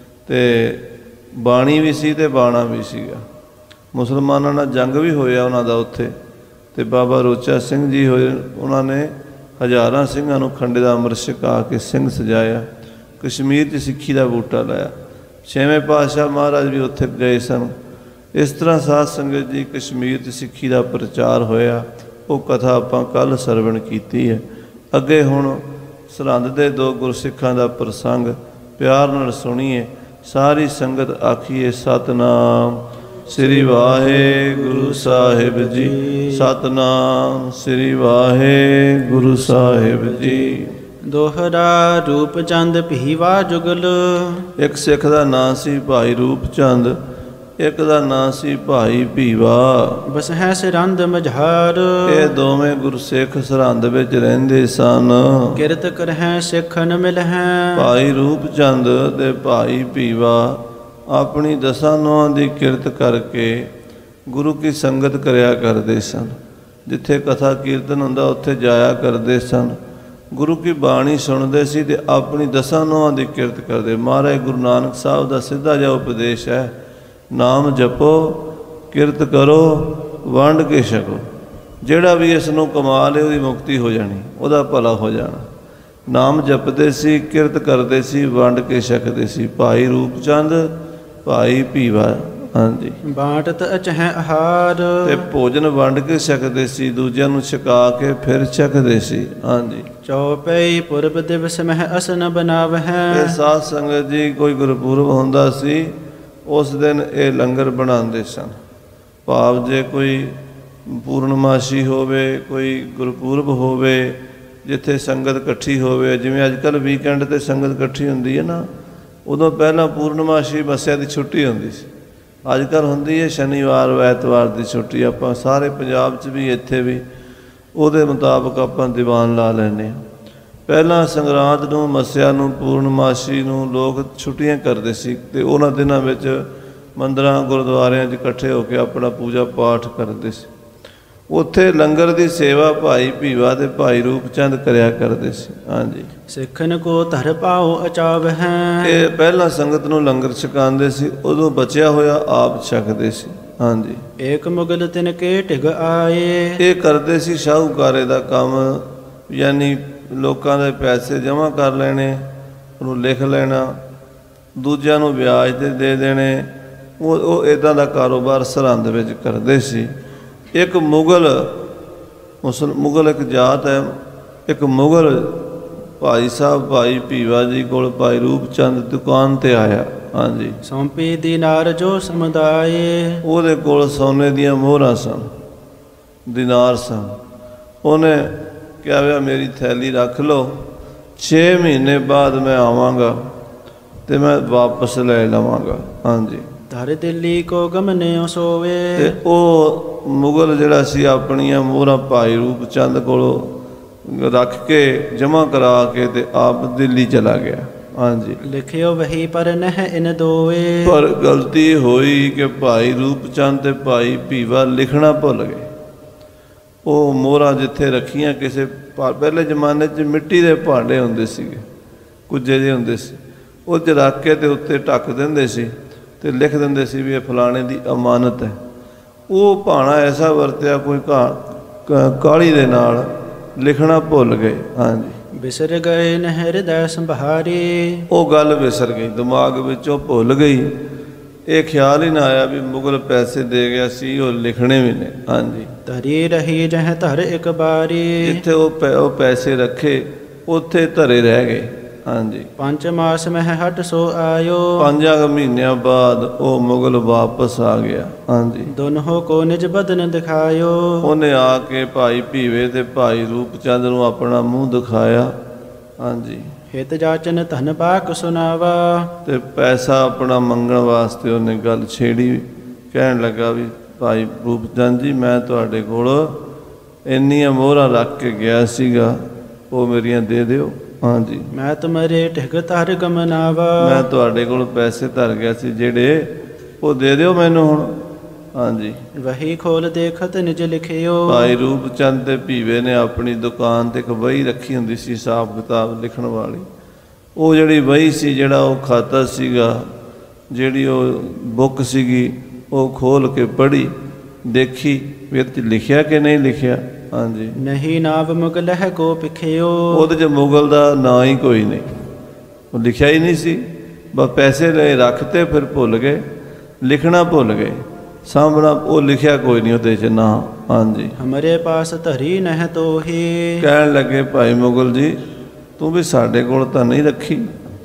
ਅਤੇ ਬਾਣੀ ਵੀ ਸੀ ਅਤੇ ਬਾਣਾ ਵੀ ਸੀਗਾ। ਮੁਸਲਮਾਨਾਂ ਨਾਲ ਜੰਗ ਵੀ ਹੋਇਆ ਉਹਨਾਂ ਦਾ ਉੱਥੇ, ਅਤੇ ਬਾਬਾ ਰੋਚਾ ਸਿੰਘ ਜੀ ਹੋਏ, ਉਹਨਾਂ ਨੇ ਹਜ਼ਾਰਾਂ ਸਿੰਘਾਂ ਨੂੰ ਖੰਡੇ ਦਾ ਅੰਮ੍ਰਿਤ ਛਕਾ ਕੇ ਸਿੰਘ ਸਜਾਇਆ। ਕਸ਼ਮੀਰ 'ਚ ਸਿੱਖੀ ਦਾ ਬੂਟਾ ਲਾਇਆ। ਛੇਵੇਂ ਪਾਤਸ਼ਾਹ ਮਹਾਰਾਜ ਵੀ ਉੱਥੇ ਗਏ ਸਨ। ਇਸ ਤਰ੍ਹਾਂ ਸਾਧ ਸੰਗਤ ਜੀ ਕਸ਼ਮੀਰ 'ਚ ਸਿੱਖੀ ਦਾ ਪ੍ਰਚਾਰ ਹੋਇਆ। ਉਹ ਕਥਾ ਆਪਾਂ ਕੱਲ੍ਹ ਸਰਵਣ ਕੀਤੀ ਹੈ। ਅੱਗੇ ਹੁਣ ਸਰਹੰਦ ਦੇ ਦੋ ਗੁਰਸਿੱਖਾਂ ਦਾ ਪ੍ਰਸੰਗ ਪਿਆਰ ਨਾਲ ਸੁਣੀਏ। ਸਾਰੀ ਸੰਗਤ ਆਖੀਏ ਸਤਿਨਾਮ ਸ੍ਰੀ ਵਾਹਿਗੁਰੂ ਸਾਹਿਬ ਜੀ, ਸਤਿਨਾਮ ਸ੍ਰੀ ਵਾਹਿਗੁਰੂ ਸਾਹਿਬ ਜੀ। ਦੋਹਰਾ ਰੂਪ ਚੰਦ ਭੀਵਾ ਜੁਗਲ। ਇੱਕ ਸਿੱਖ ਦਾ ਨਾਂ ਸੀ ਭਾਈ ਰੂਪ ਚੰਦ, ਇੱਕ ਦਾ ਨਾਂ ਸੀ ਭਾਈ ਭੀਵਾ। ਬਸ ਹੈ ਸਰਹੰਦ ਮਝਾਰ। ਇਹ ਦੋਵੇਂ ਗੁਰਸਿੱਖ ਸਰਹੰਦ ਵਿੱਚ ਰਹਿੰਦੇ ਸਨ। ਕਿਰਤ ਕਰਹਿ ਸਿੱਖਨ ਮਿਲਹਿ। ਭਾਈ ਰੂਪ ਚੰਦ ਤੇ ਭਾਈ ਭੀਵਾ ਆਪਣੀ ਦਸਾਂ ਨੌਹਾਂ ਦੀ ਕਿਰਤ ਕਰਕੇ ਗੁਰੂ ਕੀ ਸੰਗਤ ਕਰਿਆ ਕਰਦੇ ਸਨ। ਜਿੱਥੇ ਕਥਾ ਕੀਰਤਨ ਹੁੰਦਾ ਉੱਥੇ ਜਾਇਆ ਕਰਦੇ ਸਨ। ਗੁਰੂ ਕੀ ਬਾਣੀ ਸੁਣਦੇ ਸੀ ਅਤੇ ਆਪਣੀ ਦਸਾਂ ਨੌਹਾਂ ਦੀ ਕਿਰਤ ਕਰਦੇ। ਮਹਾਰਾਜ ਗੁਰੂ ਨਾਨਕ ਸਾਹਿਬ ਦਾ ਸਿੱਧਾ ਜਿਹਾ ਉਪਦੇਸ਼ ਹੈ, ਨਾਮ ਜਪੋ, ਕਿਰਤ ਕਰੋ, ਵੰਡ ਕੇ ਛਕੋ। ਜਿਹੜਾ ਵੀ ਇਸ ਨੂੰ ਕਮਾ ਲੇ ਉਹਦੀ ਮੁਕਤੀ ਹੋ ਜਾਣੀ, ਉਹਦਾ ਭਲਾ ਹੋ ਜਾਣਾ। ਨਾਮ ਜਪਦੇ ਸੀ, ਕਿਰਤ ਕਰਦੇ ਸੀ, ਵੰਡ ਕੇ ਛਕਦੇ ਸੀ। ਭਾਈ ਰੂਪ ਚੰਦ, ਭਾਈ ਭੀਵਾ। ਹਾਂਜੀ। ਬਾਟਤ ਅਚਹਿ ਆਹਾਰ। ਤੇ ਭੋਜਨ ਵੰਡ ਕੇ ਛਕਦੇ ਸੀ, ਦੂਜਿਆਂ ਨੂੰ ਛਕਾ ਕੇ ਫਿਰ ਛਕਦੇ ਸੀ। ਹਾਂਜੀ। ਚੌਪਈ ਪੁਰਬ ਦਿਵਸ ਮਹਿ ਅਸਨ ਬਣਾਵਹਿ। ਇਹ ਸਾਧ ਸੰਗਤ ਜੀ ਕੋਈ ਗੁਰਪੁਰਬ ਹੁੰਦਾ ਸੀ, ਉਸ ਦਿਨ ਇਹ ਲੰਗਰ ਬਣਾਉਂਦੇ ਸਨ। ਭਾਵ ਜੇ ਕੋਈ ਪੂਰਨਮਾਸ਼ੀ ਹੋਵੇ, ਕੋਈ ਗੁਰਪੁਰਬ ਹੋਵੇ, ਜਿੱਥੇ ਸੰਗਤ ਇਕੱਠੀ ਹੋਵੇ, ਜਿਵੇਂ ਅੱਜ ਕੱਲ੍ਹ ਵੀਕਐਂਡ 'ਤੇ ਸੰਗਤ ਇਕੱਠੀ ਹੁੰਦੀ ਹੈ ਨਾ, ਉਦੋਂ ਪਹਿਲਾਂ ਪੂਰਨਮਾਸ਼ੀ ਮੱਸਿਆ ਦੀ ਛੁੱਟੀ ਹੁੰਦੀ ਸੀ। ਅੱਜ ਕੱਲ੍ਹ ਹੁੰਦੀ ਹੈ ਸ਼ਨੀਵਾਰ ਐਤਵਾਰ ਦੀ ਛੁੱਟੀ। ਆਪਾਂ ਸਾਰੇ ਪੰਜਾਬ 'ਚ ਵੀ, ਇੱਥੇ ਵੀ ਉਹਦੇ ਮੁਤਾਬਕ ਆਪਾਂ ਦੀਵਾਨ ਲਾ ਲੈਂਦੇ ਹਾਂ। ਪਹਿਲਾਂ ਸੰਗਰਾਂਦ ਨੂੰ, ਮੱਸਿਆ ਨੂੰ, ਪੂਰਨਮਾਸ਼ੀ ਨੂੰ ਲੋਕ ਛੁੱਟੀਆਂ ਕਰਦੇ ਸੀ ਅਤੇ ਉਹਨਾਂ ਦਿਨਾਂ ਵਿੱਚ ਮੰਦਰਾਂ ਗੁਰਦੁਆਰਿਆਂ 'ਚ ਇਕੱਠੇ ਹੋ ਕੇ ਆਪਣਾ ਪੂਜਾ ਪਾਠ ਕਰਦੇ ਸੀ। ਉੱਥੇ ਲੰਗਰ ਦੀ ਸੇਵਾ ਭਾਈ ਭੀਵਾ ਅਤੇ ਭਾਈ ਰੂਪ ਚੰਦ ਕਰਿਆ ਕਰਦੇ ਸੀ। ਹਾਂਜੀ। ਸਿੱਖਨ ਕੋ ਧਰ ਪਾਓ ਅਚਾਵਹਿ। ਇਹ ਪਹਿਲਾਂ ਸੰਗਤ ਨੂੰ ਲੰਗਰ ਛਕਾਉਂਦੇ ਸੀ, ਉਦੋਂ ਬਚਿਆ ਹੋਇਆ ਆਪ ਛਕਦੇ ਸੀ। ਹਾਂਜੀ। ਏਕ ਮੁਗਲ ਤਿਨ ਕੇ ਢਿਗ ਆਏ। ਇਹ ਕਰਦੇ ਸੀ ਸ਼ਾਹੂਕਾਰੇ ਦਾ ਕੰਮ, ਯਾਨੀ ਲੋਕਾਂ ਦੇ ਪੈਸੇ ਜਮ੍ਹਾਂ ਕਰ ਲੈਣੇ, ਉਹਨੂੰ ਲਿਖ ਲੈਣਾ, ਦੂਜਿਆਂ ਨੂੰ ਵਿਆਜ 'ਤੇ ਦੇ ਦੇਣੇ। ਉਹ ਉਹ ਇੱਦਾਂ ਦਾ ਕਾਰੋਬਾਰ ਸਰਹੰਦ ਵਿੱਚ ਕਰਦੇ ਸੀ। ਇੱਕ ਮੁਗਲ ਮੁਸਲ ਮੁਗਲ ਇੱਕ ਜਾਤ ਹੈ, ਇੱਕ ਮੁਗਲ ਭਾਈ ਸਾਹਿਬ ਭਾਈ ਭੀਵਾ ਜੀ ਕੋਲ ਭਾਈ ਰੂਪ ਚੰਦ ਦੁਕਾਨ 'ਤੇ ਆਇਆ। ਹਾਂਜੀ। ਸੌਂਪੀ ਦੀਨਾਰ ਜੋ ਸਮੁਦਾਏ। ਉਹਦੇ ਕੋਲ ਸੋਨੇ ਦੀਆਂ ਮੋਹਰਾਂ ਸਨ, ਦਿਨਾਰ ਸਨ। ਉਹਨੇ ਕਿਹਾ ਵੀ ਮੇਰੀ ਥੈਲੀ ਰੱਖ ਲਓ, ਛੇ ਮਹੀਨੇ ਬਾਅਦ ਮੈਂ ਆਵਾਂਗਾ ਅਤੇ ਮੈਂ ਵਾਪਸ ਲੈ ਲਵਾਂਗਾ। ਹਾਂਜੀ। ਧਰ ਦਿੱਲੀ ਕੋ ਗਮਨਿਓ ਸੋਵੇ। ਅਤੇ ਉਹ ਮੁਗਲ ਜਿਹੜਾ ਸੀ ਆਪਣੀਆਂ ਮੋਹਰਾਂ ਭਾਈ ਰੂਪ ਚੰਦ ਕੋਲੋਂ ਰੱਖ ਕੇ ਜਮ੍ਹਾਂ ਕਰਾ ਕੇ ਅਤੇ ਆਪ ਦਿੱਲੀ ਚਲਾ ਗਿਆ। ਹਾਂਜੀ। ਲਿਖਿਓ ਵਹੀ ਪਰ ਨਹਿ ਇਨ ਦੋਏ। ਪਰ ਗਲਤੀ ਹੋਈ ਕਿ ਭਾਈ ਰੂਪ ਚੰਦ ਅਤੇ ਭਾਈ ਭੀਵਾ ਲਿਖਣਾ ਭੁੱਲ ਗਏ। ਉਹ ਮੋਹਰਾਂ ਜਿੱਥੇ ਰੱਖੀਆਂ ਕਿਸੇ ਪਹਿਲੇ ਜ਼ਮਾਨੇ 'ਚ ਮਿੱਟੀ ਦੇ ਭਾਂਡੇ ਹੁੰਦੇ ਸੀਗੇ, ਕੁੱਜੇ ਜਿਹੇ ਹੁੰਦੇ ਸੀ, ਉਹ 'ਚ ਰੱਖ ਕੇ ਅਤੇ ਉੱਤੇ ਢੱਕ ਦਿੰਦੇ ਸੀ ਅਤੇ ਲਿਖ ਦਿੰਦੇ ਸੀ ਵੀ ਇਹ ਫਲਾਣੇ ਦੀ ਅਮਾਨਤ ਹੈ। ਉਹ ਭਾਣਾ ਐਸਾ ਵਰਤਿਆ ਕੋਈ ਕਾ ਕਾਹਲੀ ਦੇ ਨਾਲ ਲਿਖਣਾ ਭੁੱਲ ਗਏ। ਹਾਂਜੀ। ਬਿਸਰ ਗਏ ਨ ਹਿਰਦੈ ਸੰਭਾਰੀ। ਉਹ ਗੱਲ ਵਿਸਰ ਗਈ, ਦਿਮਾਗ ਵਿੱਚੋਂ ਭੁੱਲ ਗਈ। ਇਹ ਖਿਆਲ ਹੀ ਨਾ ਆਇਆ ਵੀ ਮੁਗਲ ਪੈਸੇ ਦੇ ਗਿਆ ਸੀ, ਉਹ ਲਿਖਣੇ ਵੀ ਨੇ। ਹਾਂਜੀ। ਧਰੀ ਰਹੀ ਜਹ ਧਰ ਇੱਕ ਬਾਰੀ। ਜਿੱਥੇ ਉਹ ਪੈ ਉਹ ਪੈਸੇ ਰੱਖੇ ਉੱਥੇ ਧਰੇ ਰਹਿ ਗਏ। ਹਾਂਜੀ। ਪੰਜ ਮਾਸ ਮਹਿ ਹਟ ਸੋ ਆਇਓ। ਪੰਜਾਂ ਕੁ ਮਹੀਨਿਆਂ ਬਾਅਦ ਉਹ ਮੁਗਲ ਵਾਪਸ ਆ ਗਿਆ। ਹਾਂਜੀ। ਦੋਨੋਂ ਕੋ ਨਿਜ ਬਦਨ ਦਿਖਾਇਓ। ਉਹਨੇ ਆ ਕੇ ਭਾਈ ਭੀਵੇ ਤੇ ਭਾਈ ਰੂਪ ਚੰਦ ਨੂੰ ਆਪਣਾ ਮੂੰਹ ਦਿਖਾਇਆ। ਹਾਂਜੀ। ਹਿਤ ਜਾਚਨ ਧਨ ਪਾਕ ਸੁਨਾਵਾ। ਤੇ ਪੈਸਾ ਆਪਣਾ ਮੰਗਣ ਵਾਸਤੇ ਉਹਨੇ ਗੱਲ ਛੇੜੀ। ਕਹਿਣ ਲੱਗਾ ਵੀ ਭਾਈ ਰੂਪ ਚੰਦ ਜੀ, ਮੈਂ ਤੁਹਾਡੇ ਕੋਲ ਇੰਨੀਆਂ ਮੋਹਰਾਂ ਰੱਖ ਕੇ ਗਿਆ ਸੀਗਾ, ਉਹ ਮੇਰੀਆਂ ਦੇ ਦਿਓ। ਹਾਂਜੀ। ਮੈਂ ਤੁਮਰੇ ਢਿਗ ਧਰ ਗਮਨਾਵਾ। ਮੈਂ ਤੁਹਾਡੇ ਕੋਲ ਪੈਸੇ ਧਰ ਗਿਆ ਸੀ ਜਿਹੜੇ, ਉਹ ਦੇ ਦਿਓ ਮੈਨੂੰ ਹੁਣ। ਹਾਂਜੀ। ਵਹੀ ਖੋਲ ਦੇਖਤ ਨਿਜ ਲਿਖਿਓ। ਭਾਈ ਰੂਪ ਚੰਦ ਤੇ ਭੀਵੇ ਨੇ ਆਪਣੀ ਦੁਕਾਨ ਤੇ ਇੱਕ ਵਹੀ ਰੱਖੀ ਹੁੰਦੀ ਸੀ, ਹਿਸਾਬ ਕਿਤਾਬ ਲਿਖਣ ਵਾਲੀ। ਉਹ ਜਿਹੜੀ ਵਹੀ ਸੀ, ਜਿਹੜਾ ਉਹ ਖਾਤਾ ਸੀਗਾ, ਜਿਹੜੀ ਉਹ ਬੁੱਕ ਸੀਗੀ, ਉਹ ਖੋਲ ਕੇ ਪੜ੍ਹੀ, ਦੇਖੀ ਵੀ ਇਹਦੇ 'ਚ ਲਿਖਿਆ ਕਿ ਨਹੀਂ ਲਿਖਿਆ। ਹਾਂਜੀ। ਨਹੀਂ ਨਾਵ ਮੁਗਲ ਹੈ ਕੋ ਪਿਖਿਓ। ਉਹਦੇ 'ਚ ਮੁਗਲ ਦਾ ਨਾਂ ਹੀ ਕੋਈ ਨਹੀਂ, ਉਹ ਲਿਖਿਆ ਹੀ ਨਹੀਂ ਸੀ। ਬਸ ਪੈਸੇ ਲਏ ਰੱਖਤੇ, ਫਿਰ ਭੁੱਲ ਗਏ, ਲਿਖਣਾ ਭੁੱਲ ਗਏ, ਸਾਹਮਣਾ ਉਹ ਲਿਖਿਆ ਕੋਈ ਨਹੀਂ ਉਹਦੇ 'ਚ ਨਾਂ। ਹਾਂਜੀ। ਹਮਾਰੇ ਪਾਸ ਧਰੀ ਨਹਿ ਤੋਹੀ। ਕਹਿਣ ਲੱਗੇ ਭਾਈ ਮੁਗਲ ਜੀ, ਤੂੰ ਵੀ ਸਾਡੇ ਕੋਲ ਤਾਂ ਨਹੀਂ ਰੱਖੀ,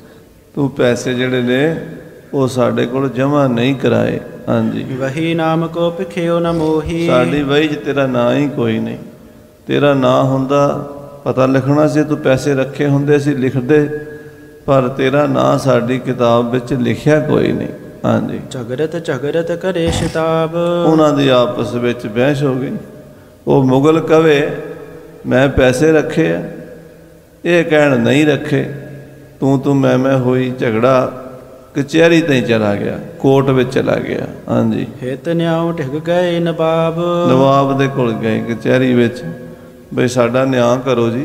ਤੂੰ ਪੈਸੇ ਜਿਹੜੇ ਨੇ ਉਹ ਸਾਡੇ ਕੋਲ ਜਮ੍ਹਾਂ ਨਹੀਂ ਕਰਾਏ। ਹਾਂਜੀ। ਵਹੀ ਨਾਮ ਕੋ ਭਿਖਿਓ ਨ ਮੋਹੀ। ਸਾਡੀ ਵਹੀ 'ਚ ਤੇਰਾ ਨਾਂ ਹੀ ਕੋਈ ਨਹੀਂ। ਤੇਰਾ ਨਾਂ ਹੁੰਦਾ, ਪਤਾ ਲਿਖਣਾ ਸੀ, ਤੂੰ ਪੈਸੇ ਰੱਖੇ ਹੁੰਦੇ ਸੀ, ਲਿਖਦੇ, ਪਰ ਤੇਰਾ ਨਾਂ ਸਾਡੀ ਕਿਤਾਬ ਵਿੱਚ ਲਿਖਿਆ ਕੋਈ ਨਹੀਂ। ਹਾਂਜੀ। ਝਗੜਤ ਝਗੜਤ ਕਰੇ ਸ਼ਿਤਾਬ। ਉਹਨਾਂ ਦੀ ਆਪਸ ਵਿੱਚ ਬਹਿਸ ਹੋ ਗਈ। ਉਹ ਮੁਗਲ ਕਵੇ ਮੈਂ ਪੈਸੇ ਰੱਖੇ ਆ, ਇਹ ਕਹਿਣ ਨਹੀਂ ਰੱਖੇ। ਤੂੰ ਤੂੰ ਮੈਂ ਮੈਂ ਹੋਈ, ਝਗੜਾ ਕਚਹਿਰੀ ਤਾਈਂ ਚਲਾ ਗਿਆ, ਕੋਰਟ ਵਿੱਚ ਚਲਾ ਗਿਆ। ਹਾਂਜੀ। ਹਿਤ ਨਿਆਉ ਢਿਗ ਗਏ ਨਵਾਬ। ਨਵਾਬ ਦੇ ਕੋਲ ਗਏ ਕਚਹਿਰੀ ਵਿੱਚ, ਬਈ ਸਾਡਾ ਨਿਆਂ ਕਰੋ ਜੀ।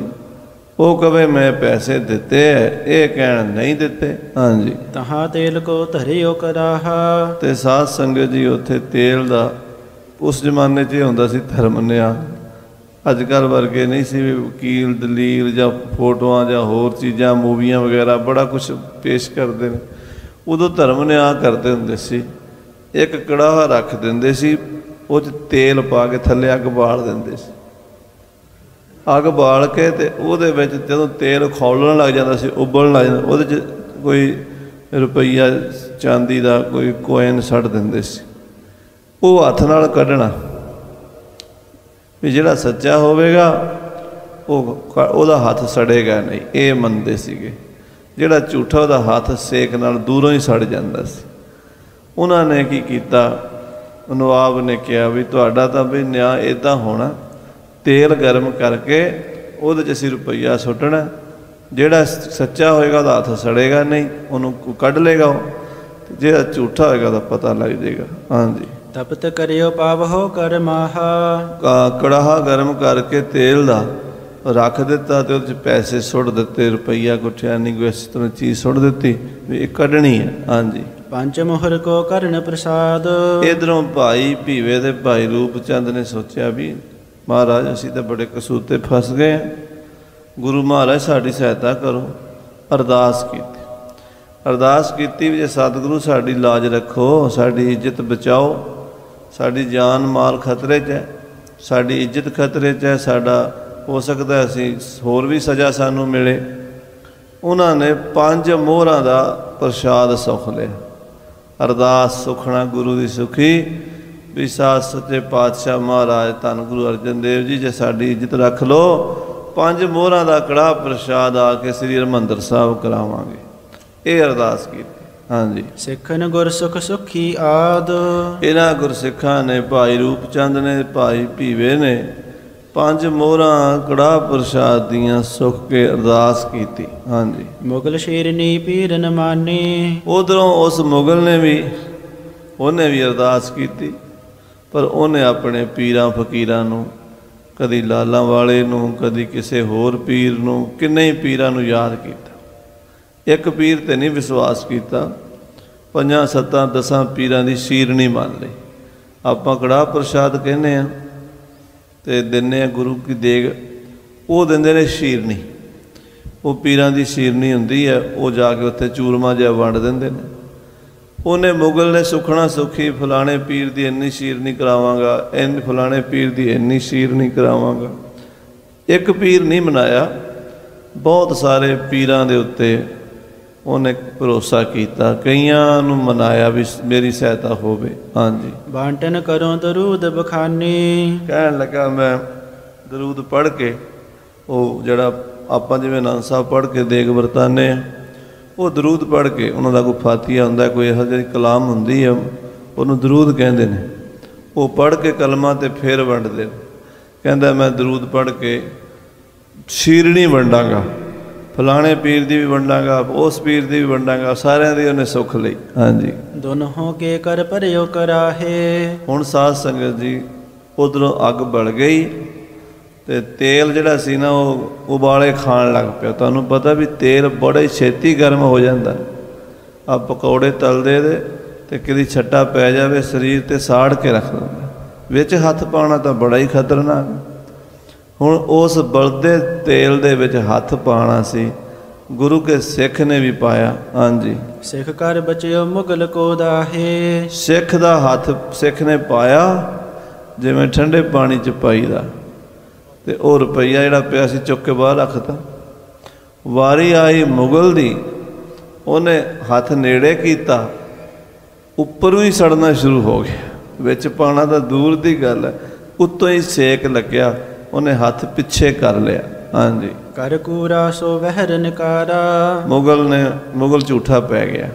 ਉਹ ਕਵੇ ਮੈਂ ਪੈਸੇ ਦਿੱਤੇ ਐ, ਇਹ ਕਹਿਣ ਨਹੀਂ ਦਿੱਤੇ। ਹਾਂਜੀ। ਤਹਾਂ ਤੇਲ ਕੋ ਧਰਿਓ ਕਰਾਹਾ। ਤੇ ਸਾਧ ਸੰਗਤ ਜੀ, ਉੱਥੇ ਤੇਲ ਦਾ ਉਸ ਜ਼ਮਾਨੇ 'ਚ ਇਹ ਹੁੰਦਾ ਸੀ ਧਰਮ ਨਿਆਂ। ਅੱਜ ਕੱਲ੍ਹ ਵਰਗੇ ਨਹੀਂ ਸੀ ਵੀ ਵਕੀਲ ਦਲੀਲ ਜਾਂ ਫੋਟੋਆਂ ਜਾਂ ਹੋਰ ਚੀਜ਼ਾਂ, ਮੂਵੀਆਂ ਵਗੈਰਾ ਬੜਾ ਕੁਛ ਪੇਸ਼ ਕਰਦੇ ਨੇ। ਉਦੋਂ ਧਰਮ ਨਿਆਂ ਕਰਦੇ ਹੁੰਦੇ ਸੀ। ਇੱਕ ਕੜਾਹਾ ਰੱਖ ਦਿੰਦੇ ਸੀ, ਉਹ 'ਚ ਤੇਲ ਪਾ ਕੇ ਥੱਲੇ ਅੱਗ ਬਾਲ ਦਿੰਦੇ ਸੀ। ਅੱਗ ਬਾਲ ਕੇ ਤੇ ਉਹਦੇ ਵਿੱਚ ਜਦੋਂ ਤੇਲ ਖੌਲਣ ਲੱਗ ਜਾਂਦਾ ਸੀ, ਉਬਲਣ ਲੱਗ ਜਾਂਦਾ, ਉਹਦੇ 'ਚ ਕੋਈ ਰੁਪਈਆ ਚਾਂਦੀ ਦਾ ਕੋਈ ਕੋਇਨ ਸੁੱਟ ਦਿੰਦੇ ਸੀ। ਉਹ ਹੱਥ ਨਾਲ ਕੱਢਣਾ ਵੀ ਜਿਹੜਾ ਸੱਚਾ ਹੋਵੇਗਾ ਉਹ ਉਹਦਾ ਹੱਥ ਸੜੇਗਾ ਨਹੀਂ, ਇਹ ਮੰਨਦੇ ਸੀਗੇ। ਜਿਹੜਾ ਝੂਠਾ ਉਹਦਾ ਹੱਥ ਸੇਕ ਨਾਲ ਦੂਰੋਂ ਹੀ ਸੜ ਜਾਂਦਾ ਸੀ। ਉਹਨਾਂ ਨੇ ਕੀ ਕੀਤਾ, ਨਵਾਬ ਨੇ ਕਿਹਾ ਵੀ ਤੁਹਾਡਾ ਤਾਂ ਵੀ ਨਿਆਂ ਇੱਦਾਂ ਹੋਣਾ, ਤੇਲ ਗਰਮ ਕਰਕੇ ਉਹਦੇ 'ਚ ਅਸੀਂ ਰੁਪਈਆ ਸੁੱਟਣਾ, ਜਿਹੜਾ ਸੱਚਾ ਹੋਏਗਾ ਉਹਦਾ ਹੱਥ ਸੜੇਗਾ ਨਹੀਂ, ਉਹਨੂੰ ਕੱਢ ਲਏਗਾ ਉਹ, ਜਿਹੜਾ ਝੂਠਾ ਹੋਏਗਾ ਉਹਦਾ ਪਤਾ ਲੱਗ ਜਾਏਗਾ। ਹਾਂਜੀ। ਤਪਤ ਕਰਿਓ ਪਾਵਹੁ ਕਰ ਮਾਹਾ। ਕੜਾਹਾ ਗਰਮ ਕਰਕੇ ਤੇਲ ਦਾ ਰੱਖ ਦਿੱਤਾ ਤੇ ਉਹਦੇ 'ਚ ਪੈਸੇ ਸੁੱਟ ਦਿੱਤੇ, ਰੁਪਈਆ ਕੁੱਠਿਆ ਨਹੀਂ ਕੋਈ ਇਸ ਤਰ੍ਹਾਂ ਚੀਜ਼ ਸੁੱਟ ਦਿੱਤੀ ਵੀ ਇਹ ਕੱਢਣੀ ਹੈ। ਹਾਂਜੀ। ਪੰਜ ਮੋਹਰ ਕੋ ਕਰਨ ਪ੍ਰਸਾਦ। ਇੱਧਰੋਂ ਭਾਈ ਭੀਵੇ ਤੇ ਭਾਈ ਰੂਪ ਚੰਦ ਨੇ ਸੋਚਿਆ ਵੀ ਮਹਾਰਾਜ ਅਸੀਂ ਤਾਂ ਬੜੇ ਕਸੂਤੇ ਫਸ ਗਏ ਹਾਂ, ਗੁਰੂ ਮਹਾਰਾਜ ਸਾਡੀ ਸਹਾਇਤਾ ਕਰੋ। ਅਰਦਾਸ ਕੀਤੀ, ਅਰਦਾਸ ਕੀਤੀ ਵੀ ਜੇ ਸਤਿਗੁਰੂ ਸਾਡੀ ਲਾਜ ਰੱਖੋ, ਸਾਡੀ ਇੱਜ਼ਤ ਬਚਾਓ, ਸਾਡੀ ਜਾਨ ਮਾਲ ਖਤਰੇ 'ਚ ਹੈ, ਸਾਡੀ ਇੱਜ਼ਤ ਖਤਰੇ 'ਚ ਹੈ, ਸਾਡਾ ਹੋ ਸਕਦਾ ਅਸੀਂ ਹੋਰ ਵੀ ਸਜ਼ਾ ਸਾਨੂੰ ਮਿਲੇ। ਉਹਨਾਂ ਨੇ ਪੰਜ ਮੋਹਰਾਂ ਦਾ ਪ੍ਰਸ਼ਾਦ ਸੁੱਖ ਲਿਆ। ਅਰਦਾਸ ਸੁਖਣਾ ਗੁਰੂ ਦੀ ਸੁਖੀ ਵੀ ਸਾਧ ਸੱਚੇ ਪਾਤਸ਼ਾਹ ਮਹਾਰਾਜ ਧੰਨ ਗੁਰੂ ਅਰਜਨ ਦੇਵ ਜੀ, ਜੇ ਸਾਡੀ ਇੱਜ਼ਤ ਰੱਖ ਲਓ, ਪੰਜ ਮੋਹਰਾਂ ਦਾ ਕੜਾਹ ਪ੍ਰਸ਼ਾਦ ਆ ਕੇ ਸ੍ਰੀ ਹਰਿਮੰਦਰ ਸਾਹਿਬ ਕਰਾਵਾਂਗੇ। ਇਹ ਅਰਦਾਸ ਕੀਤੀ। ਹਾਂਜੀ। ਸਿੱਖਨ ਗੁਰ ਸੁਖ ਸੁਖੀ ਆਦ। ਇਹਨਾਂ ਗੁਰਸਿੱਖਾਂ ਨੇ ਭਾਈ ਰੂਪ ਚੰਦ ਨੇ, ਭਾਈ ਭੀਵੇ ਨੇ ਪੰਜ ਮੋਹਰਾਂ ਕੜਾਹ ਪ੍ਰਸ਼ਾਦ ਦੀਆਂ ਸੁੱਖ ਕੇ ਅਰਦਾਸ ਕੀਤੀ। ਹਾਂਜੀ। ਮੁਗਲ ਸ਼ੇਰਨੀ ਪੀਰਨ ਮਾਨੀ। ਉਧਰੋਂ ਉਸ ਮੁਗਲ ਨੇ ਵੀ, ਉਹਨੇ ਵੀ ਅਰਦਾਸ ਕੀਤੀ, ਪਰ ਉਹਨੇ ਆਪਣੇ ਪੀਰਾਂ ਫਕੀਰਾਂ ਨੂੰ, ਕਦੀ ਲਾਲਾਂ ਵਾਲੇ ਨੂੰ, ਕਦੀ ਕਿਸੇ ਹੋਰ ਪੀਰ ਨੂੰ, ਕਿੰਨੇ ਹੀ ਪੀਰਾਂ ਨੂੰ ਯਾਦ ਕੀਤਾ। ਇੱਕ ਪੀਰ 'ਤੇ ਨਹੀਂ ਵਿਸ਼ਵਾਸ ਕੀਤਾ, ਪੰਜਾਂ ਸੱਤਾਂ ਦਸਾਂ ਪੀਰਾਂ ਦੀ ਸ਼ੀਰਨੀ ਮੰਨ ਲਈ। ਆਪਾਂ ਕੜਾਹ ਪ੍ਰਸ਼ਾਦ ਕਹਿੰਦੇ ਹਾਂ ਅਤੇ ਦਿੰਦੇ ਹਾਂ ਗੁਰੂ ਕੀ ਦੇਗ, ਉਹ ਦਿੰਦੇ ਨੇ ਸ਼ੀਰਨੀ। ਉਹ ਪੀਰਾਂ ਦੀ ਸ਼ੀਰਨੀ ਹੁੰਦੀ ਹੈ, ਉਹ ਜਾ ਕੇ ਉੱਥੇ ਚੂਰਮਾ ਜਿਹਾ ਵੰਡ ਦਿੰਦੇ ਨੇ। ਉਹਨੇ ਮੁਗਲ ਨੇ ਸੁਖਣਾ ਸੁਖੀ ਫਲਾਣੇ ਪੀਰ ਦੀ ਇੰਨੀ ਸ਼ੀਰਨੀ ਕਰਾਵਾਂਗਾ, ਇੰਨ ਫਲਾਣੇ ਪੀਰ ਦੀ ਇੰਨੀ ਸ਼ੀਰਨੀ ਕਰਾਵਾਂਗਾ। ਇੱਕ ਪੀਰ ਨਹੀਂ ਮਨਾਇਆ, ਬਹੁਤ ਸਾਰੇ ਪੀਰਾਂ ਦੇ ਉੱਤੇ ਉਹਨੇ ਭਰੋਸਾ ਕੀਤਾ, ਕਈਆਂ ਨੂੰ ਮਨਾਇਆ ਵੀ ਮੇਰੀ ਸਹਾਇਤਾ ਹੋਵੇ। ਹਾਂਜੀ। ਬਾਂਟਨ ਕਰੋ ਦਰੂਦ ਬਖਾਨੀ। ਕਹਿਣ ਲੱਗਾ ਮੈਂ ਦਰੂਦ ਪੜ੍ਹ ਕੇ, ਉਹ ਜਿਹੜਾ ਆਪਾਂ ਜਿਵੇਂ ਆਨੰਦ ਸਾਹਿਬ ਪੜ੍ਹ ਕੇ ਦੇਗ ਵਰਤਾਨੇ ਆ, ਉਹ ਦਰੂਦ ਪੜ੍ਹ ਕੇ ਉਹਨਾਂ ਦਾ ਕੋਈ ਫਾਤੀਹਾ ਹੁੰਦਾ, ਕੋਈ ਇਹੋ ਜਿਹੀ ਕਲਾਮ ਹੁੰਦੀ ਆ, ਉਹਨੂੰ ਦਰੂਦ ਕਹਿੰਦੇ ਨੇ। ਉਹ ਪੜ੍ਹ ਕੇ ਕਲਮਾਂ ਤੇ ਫਿਰ ਵੰਡਦੇ। ਕਹਿੰਦਾ ਮੈਂ ਦਰੂਦ ਪੜ੍ਹ ਕੇ ਸ਼ੀਰਣੀ ਵੰਡਾਂਗਾ, ਫਲਾਣੇ ਪੀਰ ਦੀ ਵੀ ਵੰਡਾਂਗਾ, ਉਸ ਪੀਰ ਦੀ ਵੀ ਵੰਡਾਂਗਾ, ਸਾਰਿਆਂ ਦੀ ਉਹਨੇ ਸੁੱਖ ਲਈ। ਹਾਂਜੀ। ਦੋਨੋਂ ਕੇ ਕਰ ਭਰਿਓ ਕਰਾਹੇ। ਹੁਣ ਸਾਧ ਸੰਗਤ ਜੀ ਉੱਧਰੋਂ ਅੱਗ ਬਲ ਗਈ ਅਤੇ ਤੇਲ ਜਿਹੜਾ ਸੀ ਨਾ ਉਹ ਉਬਾਲੇ ਖਾਣ ਲੱਗ ਪਿਆ। ਤੁਹਾਨੂੰ ਪਤਾ ਵੀ ਤੇਲ ਬੜੇ ਛੇਤੀ ਗਰਮ ਹੋ ਜਾਂਦਾ। ਆ ਪਕੌੜੇ ਤਲਦੇ ਦੇ ਅਤੇ ਕਿਤੇ ਛੱਟਾ ਪੈ ਜਾਵੇ ਸਰੀਰ 'ਤੇ ਸਾੜ ਕੇ ਰੱਖ ਦਿੰਦਾ। ਵਿੱਚ ਹੱਥ ਪਾਉਣਾ ਤਾਂ ਬੜਾ ਹੀ ਖਤਰਨਾਕ। ਹੁਣ ਉਸ ਬਲਦੇ ਤੇਲ ਦੇ ਵਿੱਚ ਹੱਥ ਪਾਉਣਾ ਸੀ, ਗੁਰੂ ਕੇ ਸਿੱਖ ਨੇ ਵੀ ਪਾਇਆ। ਹਾਂਜੀ। ਸਿੱਖ ਕਰ ਬਚਿਓ ਮੁਗਲ ਕੋ ਦਾਹੇ। ਸਿੱਖ ਦਾ ਹੱਥ ਸਿੱਖ ਨੇ ਪਾਇਆ ਜਿਵੇਂ ਠੰਡੇ ਪਾਣੀ 'ਚ ਪਾਈਦਾ, ਅਤੇ ਉਹ ਰੁਪਈਆ ਜਿਹੜਾ ਪਿਆ ਸੀ ਚੁੱਕ ਕੇ ਬਾਹਰ ਰੱਖਤਾ। ਵਾਰੀ ਆਈ ਮੁਗਲ ਦੀ, ਉਹਨੇ ਹੱਥ ਨੇੜੇ ਕੀਤਾ, ਉੱਪਰੋਂ ਹੀ ਸੜਨਾ ਸ਼ੁਰੂ ਹੋ ਗਿਆ। ਵਿੱਚ ਪਾਉਣਾ ਤਾਂ ਦੂਰ ਦੀ ਗੱਲ ਹੈ, ਉੱਤੋਂ ਹੀ ਸੇਕ ਲੱਗਿਆ, ਉਹਨੇ ਹੱਥ ਪਿੱਛੇ ਕਰ ਲਿਆ। ਹਾਂਜੀ। ਕਰ ਕੂਰਾ ਸੋ ਵਹਿਰ ਨਿਕਾਰਾ। ਮੁਗਲ ਨੇ ਮੁਗਲ ਝੂਠਾ ਪੈ ਗਿਆ।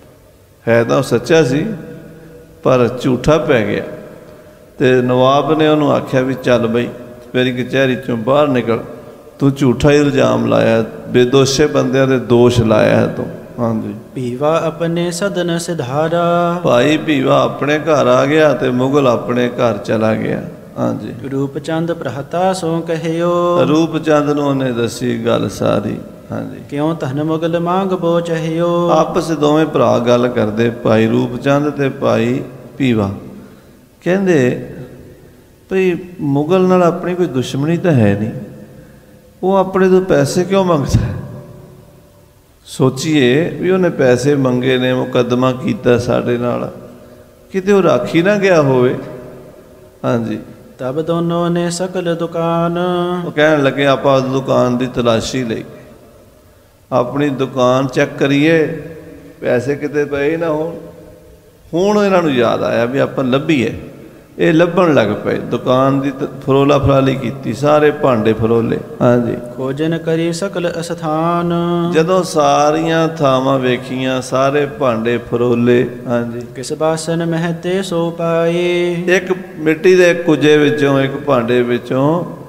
ਹੈ ਤਾਂ ਉਹ ਸੱਚਾ ਸੀ ਪਰ ਝੂਠਾ ਪੈ ਗਿਆ। ਅਤੇ ਨਵਾਬ ਨੇ ਉਹਨੂੰ ਆਖਿਆ ਵੀ ਚੱਲ ਬਈ ਮੇਰੀ ਕਚਹਿਰੀ 'ਚੋਂ ਬਾਹਰ ਨਿਕਲ, ਤੂੰ ਝੂਠਾ ਹੀ ਇਲਜ਼ਾਮ ਲਾਇਆ, ਬੇਦੋਸ਼ੇ ਬੰਦਿਆਂ ਦੇ ਦੋਸ਼ ਲਾਇਆ ਤੂੰ। ਹਾਂਜੀ। ਭੀਵਾ ਆਪਣੇ ਸਦਨ ਸਿਧਾਰਾ। ਭਾਈ ਭੀਵਾ ਆਪਣੇ ਘਰ ਆ ਗਿਆ ਅਤੇ ਮੁਗਲ ਆਪਣੇ ਘਰ ਚਲਾ ਗਿਆ। ਹਾਂਜੀ। ਰੂਪ ਚੰਦ ਭਰਾਤਾ ਸੋ ਕਹਿਓ। ਰੂਪ ਚੰਦ ਨੂੰ ਉਹਨੇ ਦੱਸੀ ਗੱਲ ਸਾਰੀ। ਹਾਂਜੀ। ਕਿਉਂ ਧਨ ਮੁਗਲ ਮੰਗ ਬੋ ਚਾਹਿਓ। ਆਪਸ ਦੋਵੇਂ ਭਰਾ ਗੱਲ ਕਰਦੇ, ਭਾਈ ਰੂਪ ਚੰਦ ਅਤੇ ਭਾਈ ਭੀਵਾ। ਕਹਿੰਦੇ ਭਈ ਮੁਗਲ ਨਾਲ ਆਪਣੀ ਕੋਈ ਦੁਸ਼ਮਣੀ ਤਾਂ ਹੈ ਨਹੀਂ, ਉਹ ਆਪਣੇ ਤੋਂ ਪੈਸੇ ਕਿਉਂ ਮੰਗਦਾ? ਸੋਚੀਏ ਵੀ ਉਹਨੇ ਪੈਸੇ ਮੰਗੇ ਨੇ, ਮੁਕੱਦਮਾ ਕੀਤਾ ਸਾਡੇ ਨਾਲ, ਕਿਤੇ ਉਹ ਰਾਖੀ ਨਾ ਗਿਆ ਹੋਵੇ। ਹਾਂਜੀ। ਤਬ ਦੋਨੋਂ ਨੇ ਸਕਲ ਦੁਕਾਨ। ਉਹ ਕਹਿਣ ਲੱਗੇ ਆਪਾਂ ਦੁਕਾਨ ਦੀ ਤਲਾਸ਼ੀ ਲਈ, ਆਪਣੀ ਦੁਕਾਨ ਚੈੱਕ ਕਰੀਏ, ਪੈਸੇ ਕਿਤੇ ਪਏ ਨਾ ਹੋਣ। ਹੁਣ ਇਹਨਾਂ ਨੂੰ ਯਾਦ ਆਇਆ ਵੀ ਆਪਾਂ ਲੱਭੀਏ। ਇਹ ਲੱਭਣ ਲੱਗ ਪਏ, ਦੁਕਾਨ ਦੀ ਫਰੋਲਾ ਫਰਾਲੀ ਕੀਤੀ, ਸਾਰੇ ਭਾਂਡੇ ਫਰੋਲੇ। ਹਾਂਜੀ। ਖੋਜਨ ਕਰੀ ਸਕਲ ਅਸਥਾਨ। ਜਦੋਂ ਸਾਰੀਆਂ ਥਾਵਾਂ ਵੇਖੀਆਂ, ਸਾਰੇ ਭਾਂਡੇ ਫਰੋਲੇ। ਹਾਂਜੀ। ਕਿਸ ਬਾਸਨ ਮਹਿਤੇ ਸੋ ਪਾਏ। ਇੱਕ ਮਿੱਟੀ ਦੇ ਕੁਜੇ ਵਿੱਚੋਂ, ਇੱਕ ਭਾਂਡੇ ਵਿੱਚੋਂ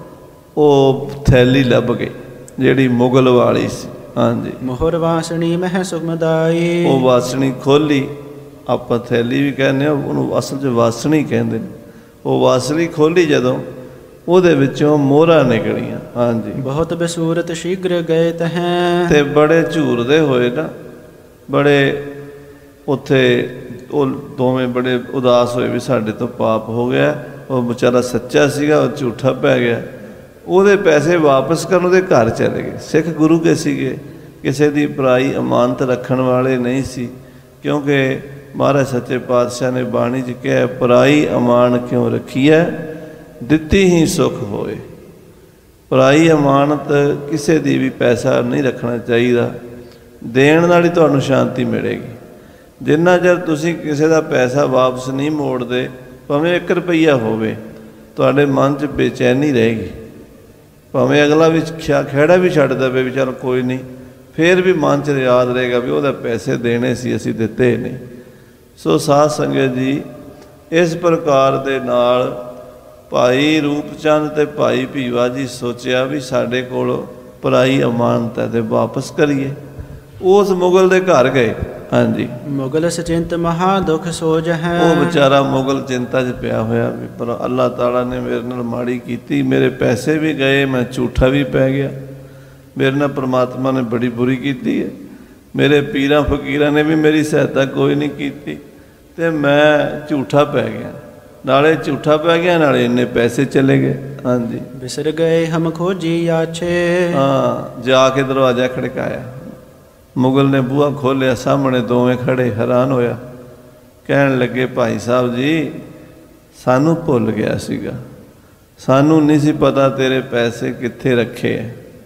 ਉਹ ਥੈਲੀ ਲੱਭ ਗਈ ਜਿਹੜੀ ਮੁਗਲ ਵਾਲੀ ਸੀ। ਹਾਂਜੀ। ਮੋਹਰ ਵਾਸਣੀ ਮਹਿ ਸੁਖਮਦਾਈ। ਉਹ ਵਾਸਣੀ ਖੋਲੀ, ਆਪਾਂ ਥੈਲੀ ਵੀ ਕਹਿੰਦੇ ਹਾਂ, ਉਹਨੂੰ ਅਸਲ 'ਚ ਵਾਸਣੀ ਕਹਿੰਦੇ ਨੇ। ਉਹ ਵਾਸਣੀ ਖੋਲੀ ਜਦੋਂ, ਉਹਦੇ ਵਿੱਚੋਂ ਮੋਹਰਾਂ ਨਿਕਲੀਆਂ। ਹਾਂਜੀ। ਬਹੁਤ ਬਸੂਰਤ ਸ਼ੀਘਰ ਗਏ ਤਹਿ। ਅਤੇ ਬੜੇ ਝੂਰਦੇ ਹੋਏ ਨਾ, ਬੜੇ ਉੱਥੇ ਉਹ ਦੋਵੇਂ ਬੜੇ ਉਦਾਸ ਹੋਏ ਵੀ ਸਾਡੇ ਤੋਂ ਪਾਪ ਹੋ ਗਿਆ। ਉਹ ਵਿਚਾਰਾ ਸੱਚਾ ਸੀਗਾ, ਉਹ ਝੂਠਾ ਪੈ ਗਿਆ। ਉਹਦੇ ਪੈਸੇ ਵਾਪਸ ਕਰਨ ਉਹਦੇ ਘਰ ਚਲੇ ਗਏ। ਸਿੱਖ ਗੁਰੂ ਕੇ ਸੀਗੇ, ਕਿਸੇ ਦੀ ਪਰਾਈ ਅਮਾਨਤ ਰੱਖਣ ਵਾਲੇ ਨਹੀਂ ਸੀ, ਕਿਉਂਕਿ ਮਹਾਰਾਜ ਸੱਚੇ ਪਾਤਸ਼ਾਹ ਨੇ ਬਾਣੀ 'ਚ ਕਿਹਾ, ਪਰਾਈ ਅਮਾਨ ਕਿਉਂ ਰੱਖੀ ਹੈ, ਦਿੱਤੀ ਹੀ ਸੁੱਖ ਹੋਏ। ਪਰਾਈ ਅਮਾਨਤ ਕਿਸੇ ਦੀ ਵੀ ਪੈਸਾ ਨਹੀਂ ਰੱਖਣਾ ਚਾਹੀਦਾ, ਦੇਣ ਨਾਲ ਹੀ ਤੁਹਾਨੂੰ ਸ਼ਾਂਤੀ ਮਿਲੇਗੀ। ਜਿੰਨਾ ਚਿਰ ਤੁਸੀਂ ਕਿਸੇ ਦਾ ਪੈਸਾ ਵਾਪਸ ਨਹੀਂ ਮੋੜਦੇ, ਭਾਵੇਂ ਇੱਕ ਰੁਪਈਆ ਹੋਵੇ, ਤੁਹਾਡੇ ਮਨ 'ਚ ਬੇਚੈਨੀ ਰਹੇਗੀ। ਭਾਵੇਂ ਅਗਲਾ ਵੀ ਖਿਆ ਖਹਿੜਾ ਵੀ ਛੱਡ ਦੇਵੇ ਵੀ ਚੱਲ ਕੋਈ ਨਹੀਂ, ਫਿਰ ਵੀ ਮਨ 'ਚ ਯਾਦ ਰਹੇਗਾ ਵੀ ਉਹਦਾ ਪੈਸੇ ਦੇਣੇ ਸੀ, ਅਸੀਂ ਦਿੱਤੇ ਨਹੀਂ। ਸੋ ਸਾਧ ਸੰਗਤ ਜੀ, ਇਸ ਪ੍ਰਕਾਰ ਦੇ ਨਾਲ ਭਾਈ ਰੂਪ ਚੰਦ ਅਤੇ ਭਾਈ ਭੀਵਾ ਜੀ ਸੋਚਿਆ ਵੀ ਸਾਡੇ ਕੋਲ ਪਰਾਈ ਅਮਾਨਤ ਹੈ ਅਤੇ ਵਾਪਸ ਕਰੀਏ। ਉਸ ਮੁਗਲ ਦੇ ਘਰ ਗਏ। ਹਾਂਜੀ। ਮੁਗਲ ਸਚਿੰਤ ਮਹਾ ਦੁੱਖ ਸੋਜ ਹੈ। ਉਹ ਵਿਚਾਰਾ ਮੁਗਲ ਚਿੰਤਾ 'ਚ ਪਿਆ ਹੋਇਆ ਵੀ ਪਰ ਅੱਲਾਹ ਤਾਲਾ ਨੇ ਮੇਰੇ ਨਾਲ ਮਾੜੀ ਕੀਤੀ, ਮੇਰੇ ਪੈਸੇ ਵੀ ਗਏ, ਮੈਂ ਝੂਠਾ ਵੀ ਪੈ ਗਿਆ, ਮੇਰੇ ਨਾਲ ਪਰਮਾਤਮਾ ਨੇ ਬੜੀ ਬੁਰੀ ਕੀਤੀ ਹੈ, ਮੇਰੇ ਪੀਰਾਂ ਫਕੀਰਾਂ ਨੇ ਵੀ ਮੇਰੀ ਸਹਾਇਤਾ ਕੋਈ ਨਹੀਂ ਕੀਤੀ, ਅਤੇ ਮੈਂ ਝੂਠਾ ਪੈ ਗਿਆ। ਨਾਲੇ ਝੂਠਾ ਪੈ ਗਿਆ, ਨਾਲੇ ਇੰਨੇ ਪੈਸੇ ਚਲੇ ਗਏ। ਹਾਂਜੀ। ਬਿਸਰ ਗਏ ਹਮ ਖੋਜੀ ਆਛੇ। ਹਾਂ, ਜਾ ਕੇ ਦਰਵਾਜ਼ਾ ਖੜਕਾਇਆ। ਮੁਗਲ ਨੇ ਬੂਹਾ ਖੋਲ੍ਹਿਆ, ਸਾਹਮਣੇ ਦੋਵੇਂ ਖੜ੍ਹੇ, ਹੈਰਾਨ ਹੋਇਆ। ਕਹਿਣ ਲੱਗੇ, ਭਾਈ ਸਾਹਿਬ ਜੀ, ਸਾਨੂੰ ਭੁੱਲ ਗਿਆ ਸੀਗਾ, ਸਾਨੂੰ ਨਹੀਂ ਸੀ ਪਤਾ ਤੇਰੇ ਪੈਸੇ ਕਿੱਥੇ ਰੱਖੇ ਹੈ,